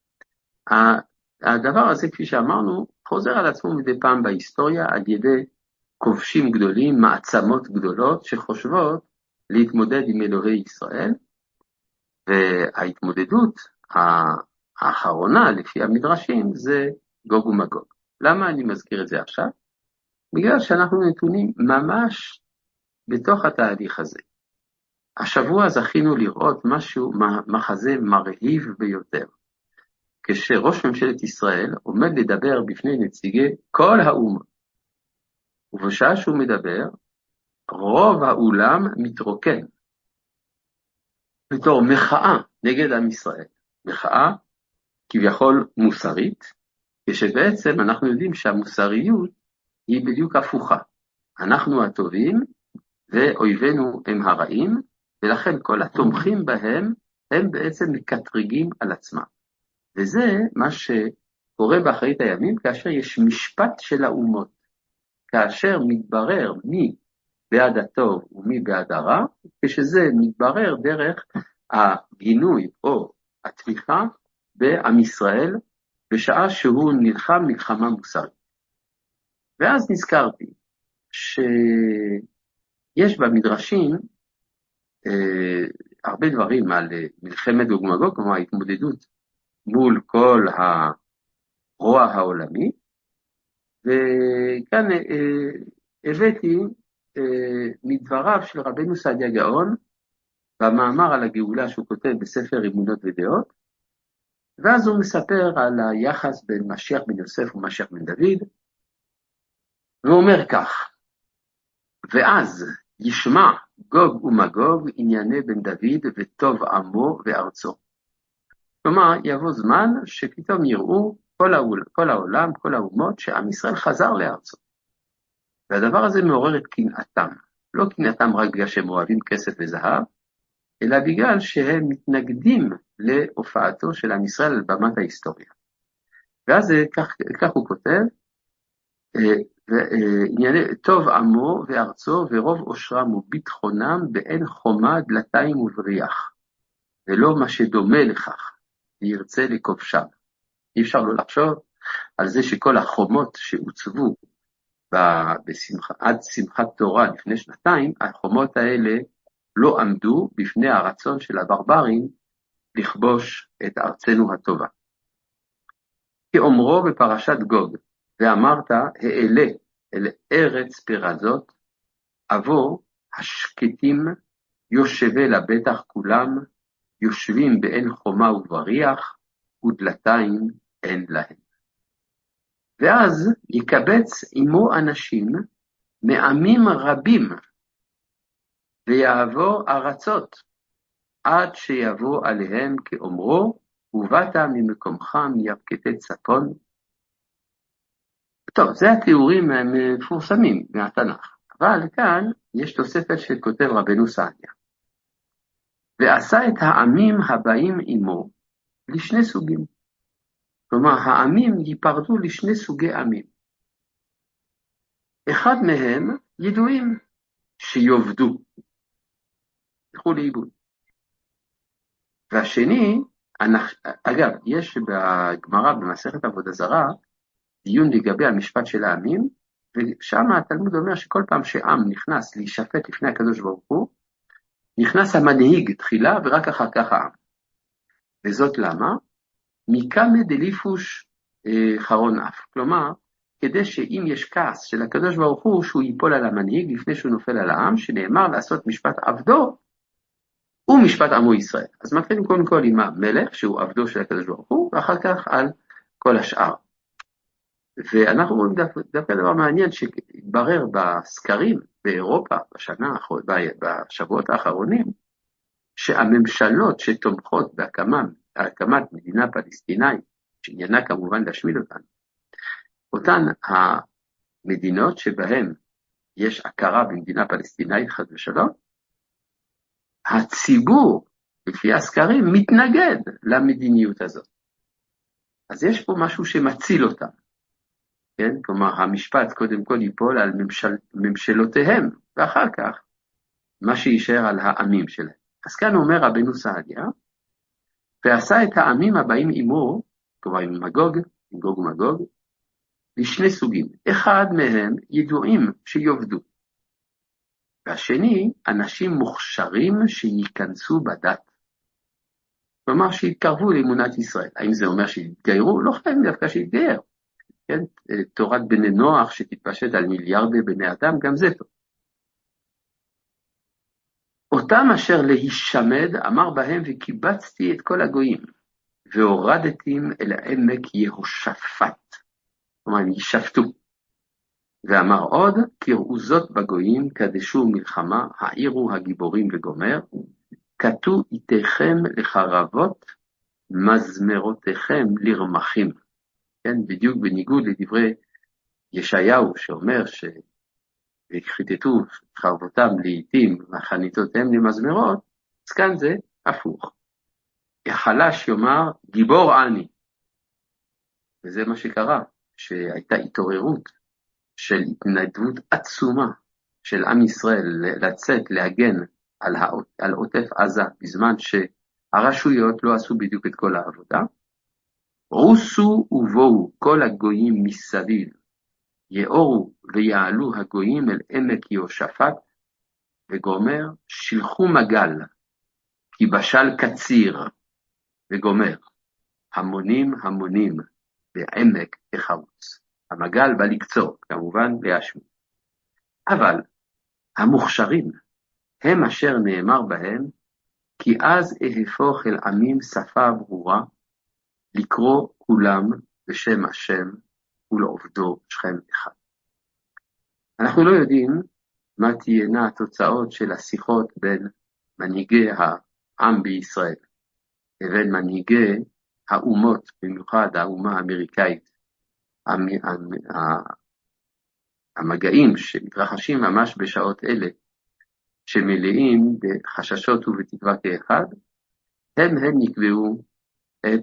הדבר הזה, כפי שאמרנו, חוזר על עצמו מדי פעם בהיסטוריה על ידי כובשים גדולים, מעצמות גדולות שחושבות להתמודד עם אלוהי ישראל, וההתמודדות האחרונה לפי המדרשים זה גוג ומגוג. למה אני מזכיר את זה עכשיו? בגלל שאנחנו נתונים ממש בתוך התהליך הזה. השבוע זכינו לראות משהו, מחזה מרהיב ביותר. כשראש ממשלת ישראל עומד לדבר בפני נציגי כל האומה, ובשעה שהוא מדבר, רוב האולם מתרוקן, בתור מחאה נגד עם ישראל. מחאה כביכול מוסרית, כשבעצם אנחנו יודעים שהמוסריות היא בדיוק הפוכה. אנחנו הטובים ואויבינו הם הרעים, ולכן כל התומכים בהם הם בעצם מקטרגים על עצמם. וזה מה שקורה באחרית הימים כאשר יש משפט של האומות. כאשר מתברר מי בעד הטוב ומי בעד הרע, כשזה מתברר דרך הגינוי או התמיכה בעם ישראל, בשעה שהוא נלחם מלחמה מוסרית. ואז נזכרתי שיש במדרשים הרבה דברים על מלחמת גוג ומגוג, כמו ההתמודדות מול כל הרוע העולמי, וכאן הבאתי מדבריו של רבנו סעדיה גאון, במאמר על הגאולה שהוא כותב בספר אמונות ודעות, ואז הוא מספר על היחס בין משיח בן יוסף ומשיח בן דוד, והוא אומר כך, ואז ישמע גוג ומגוג, ענייני בן דוד וטוב עמו וארצו. כלומר, יבוא זמן שפתאום יראו כל העולם, כל האומות, שעם ישראל חזר לארצו. והדבר הזה מעורר את קנאתם. לא קנאתם רק בגלל שהם אוהבים כסף וזהב, אלא בגלל שהם מתנגדים להופעתו של עם ישראל על במת ההיסטוריה. ואז כך הוא כותב, ענייני טוב עמו וארצו ורוב עושרם וביטחונם באין חומה דלתיים ובריח, ולא מה שדומה לכך, וירצה לכובשם. אי אפשר לא לחשוב על זה שכל החומות שהוצבו עד שמחת תורה לפני שנתיים, החומות האלה לא עמדו בפני הרצון של הברברים לכבוש את ארצנו הטובה. כאומרו בפרשת גוג, ואמרת, העלה אל ארץ פרזות, אבוא השקטים יושבי לבטח כולם, יושבים באין חומה ובריח, ודלתיים אין להם. ואז יקבץ עמו אנשים מעמים רבים, ויעבור ארצות, עד שיבוא עליהם כאומרו, ובאת ממקומך מירכתי צפון. טוב, זה התיאורים המפורסמים מהתנ"ך, אבל כאן יש תוספת שכותב רבנו סעדיה. ועשה את העמים הבאים עמו לשני סוגים. כלומר, העמים ייפרדו לשני סוגי עמים. אחד מהם ידועים שיובדו, ילכו לאיבוד. והשני, אגב, יש בגמרא במסכת עבודה זרה, דיון לגבי המשפט של העמים, ושם התלמוד אומר שכל פעם שעם נכנס להישפט לפני הקדוש ברוך הוא, נכנס המנהיג תחילה ורק אחר כך העם. וזאת למה? מקמא דליפוש חרון אף. כלומר, כדי שאם יש כעס של הקדוש ברוך הוא, שהוא ייפול על המנהיג לפני שהוא נופל על העם, שנאמר לעשות משפט עבדו, ומשפט עמו ישראל. אז מתחילים קודם כל עם המלך, שהוא עבדו של הקדוש ברוך הוא, ואחר כך על כל השאר. ואנחנו רואים דווקא דבר מעניין שהתברר בסקרים באירופה בשבועות האחרונים, שהממשלות שתומכות בהקמת מדינה פלסטינאית, שעניינה כמובן להשמיד אותן המדינות שבהן יש הכרה במדינה פלסטינאית חד ושלום, הציבור לפי הסקרים מתנגד למדיניות הזאת. אז יש פה משהו שמציל אותם. כן? כלומר, המשפט קודם כל ייפול על ממשלותיהם, ואחר כך מה שישאר על העמים שלהם. אז כאן אומר רבנו סעדיה, ועשה את העמים הבאים עמו, כלומר עם מגוג, עם גוג ומגוג, לשני סוגים. אחד מהם ידועים שיובדו, והשני אנשים מוכשרים שייכנסו בדת. כלומר שיתקרבו לאמונת ישראל. האם זה אומר שיתגיירו? לא חייבים דווקא שיתגייר. כן? תורת בני נוח שתתפשט על מיליארדי בני אדם, גם זה טוב. אותם אשר להישמד אמר בהם וקיבצתי את כל הגויים, והורדתים אל עמק יהושפט. כלומר, הם יישפטו. ואמר עוד, קראו זאת בגויים, קדשו מלחמה, העירו הגיבורים וגומר, כתו איתכם לחרבות, מזמרותיכם לרמחים. כן, בדיוק בניגוד לדברי ישעיהו, שאומר וכיתתו חרבותם לעתים וחניתותיהם למזמרות, אז כאן זה הפוך. החלש יאמר, גיבור אני. וזה מה שקרה, שהייתה התעוררות של התנדבות עצומה של עם ישראל לצאת, להגן על עוטף עזה, בזמן שהרשויות לא עשו בדיוק את כל העבודה. רוסו ובואו כל הגויים מסביב, יאורו ויעלו הגויים אל עמק יהושפט, וגומר, שילחו מגל, כי בשל קציר, וגומר, המונים המונים, בעמק החרוץ. המגל בא לקצור, כמובן להשמיד. אבל המוכשרים הם אשר נאמר בהם, כי אז אהפוך אל עמים שפה ברורה, לקרוא כולם בשם השם ולעובדו שכם אחד. אנחנו לא יודעים מה תהיינה התוצאות של השיחות בין מנהיגי העם בישראל לבין מנהיגי האומות, במיוחד האומה האמריקאית, המגעים שמתרחשים ממש בשעות אלה, שמלאים בחששות ובתקווה כאחד, הם יקבעו את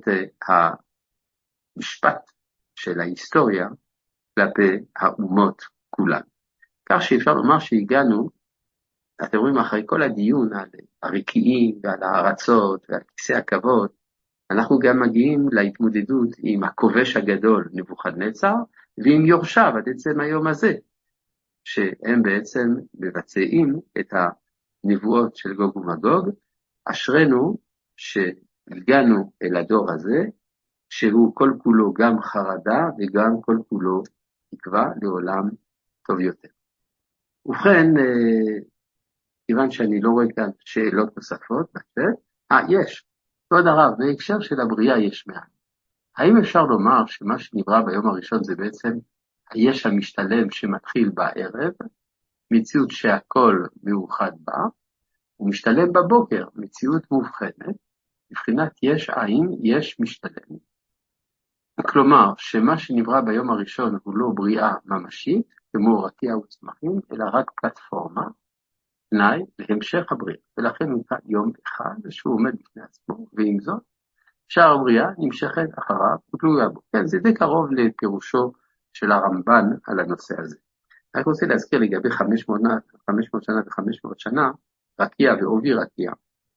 המשפט של ההיסטוריה כלפי האומות כולן. כך שאפשר לומר שהגענו, אתם רואים אחרי כל הדיון על הרקיעים ועל הארצות ועל כיסא הכבוד, אנחנו גם מגיעים להתמודדות עם הכובש הגדול נבוכדנצר ועם יורשיו עד עצם היום הזה, שהם בעצם מבצעים את הנבואות של גוג ומגוג. אשרנו שהגענו אל הדור הזה, שהוא כל כולו גם חרדה וגם כל כולו תקווה לעולם טוב יותר. ובכן, כיוון שאני לא רואה כאן שאלות נוספות, יש, כבוד הרב, בהקשר של הבריאה יש מעט. האם אפשר לומר שמה שנברא ביום הראשון זה בעצם היש המשתלם שמתחיל בערב, מציאות שהכל מאוחד בה, ומשתלם בבוקר, מציאות מובחנת, מבחינת יש עין, יש משתלם. כלומר, שמה שנברא ביום הראשון הוא לא בריאה ממשית, כמו רקיע וצמחים, אלא רק פלטפורמה, תנאי להמשך הבריאה, ולכן הוא יום אחד שהוא עומד בפני עצמו, ועם זאת, שאר הבריאה נמשכת אחריו ותלויה בו. כן, זה די קרוב לפירושו של הרמב"ן על הנושא הזה. אני רוצה להזכיר לגבי 500 שנה ו500 שנה, רקיע ועובי רקיע.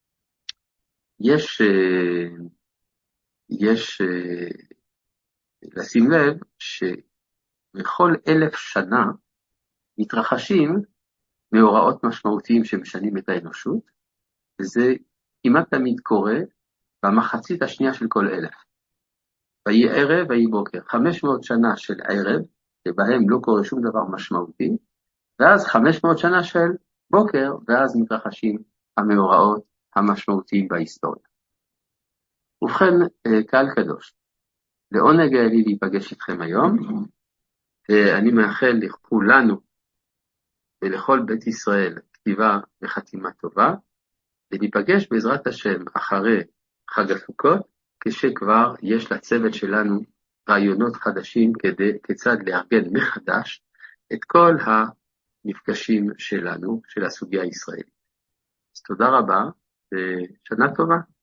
יש לשים לב שבכל 1000 שנה מתרחשים מאורעות משמעותיים שמשנים את האנושות, וזה כמעט תמיד קורה במחצית השנייה של כל 1000. ויהי ערב ויהי בוקר, 500 שנה של ערב, שבהם לא קורה שום דבר משמעותי, ואז 500 שנה של בוקר, ואז מתרחשים המאורעות המשמעותיים בהיסטוריה. ובכן, קהל קדוש, לעונג היה לי להיפגש איתכם היום, אני מאחל לכולנו ולכל בית ישראל כתיבה וחתימה טובה, וניפגש בעזרת השם אחרי חג הסוכות, כשכבר יש לצוות שלנו רעיונות חדשים כיצד לארגן מחדש את כל המפגשים שלנו, של הסוגיה הישראלית. אז תודה רבה, ושנה טובה.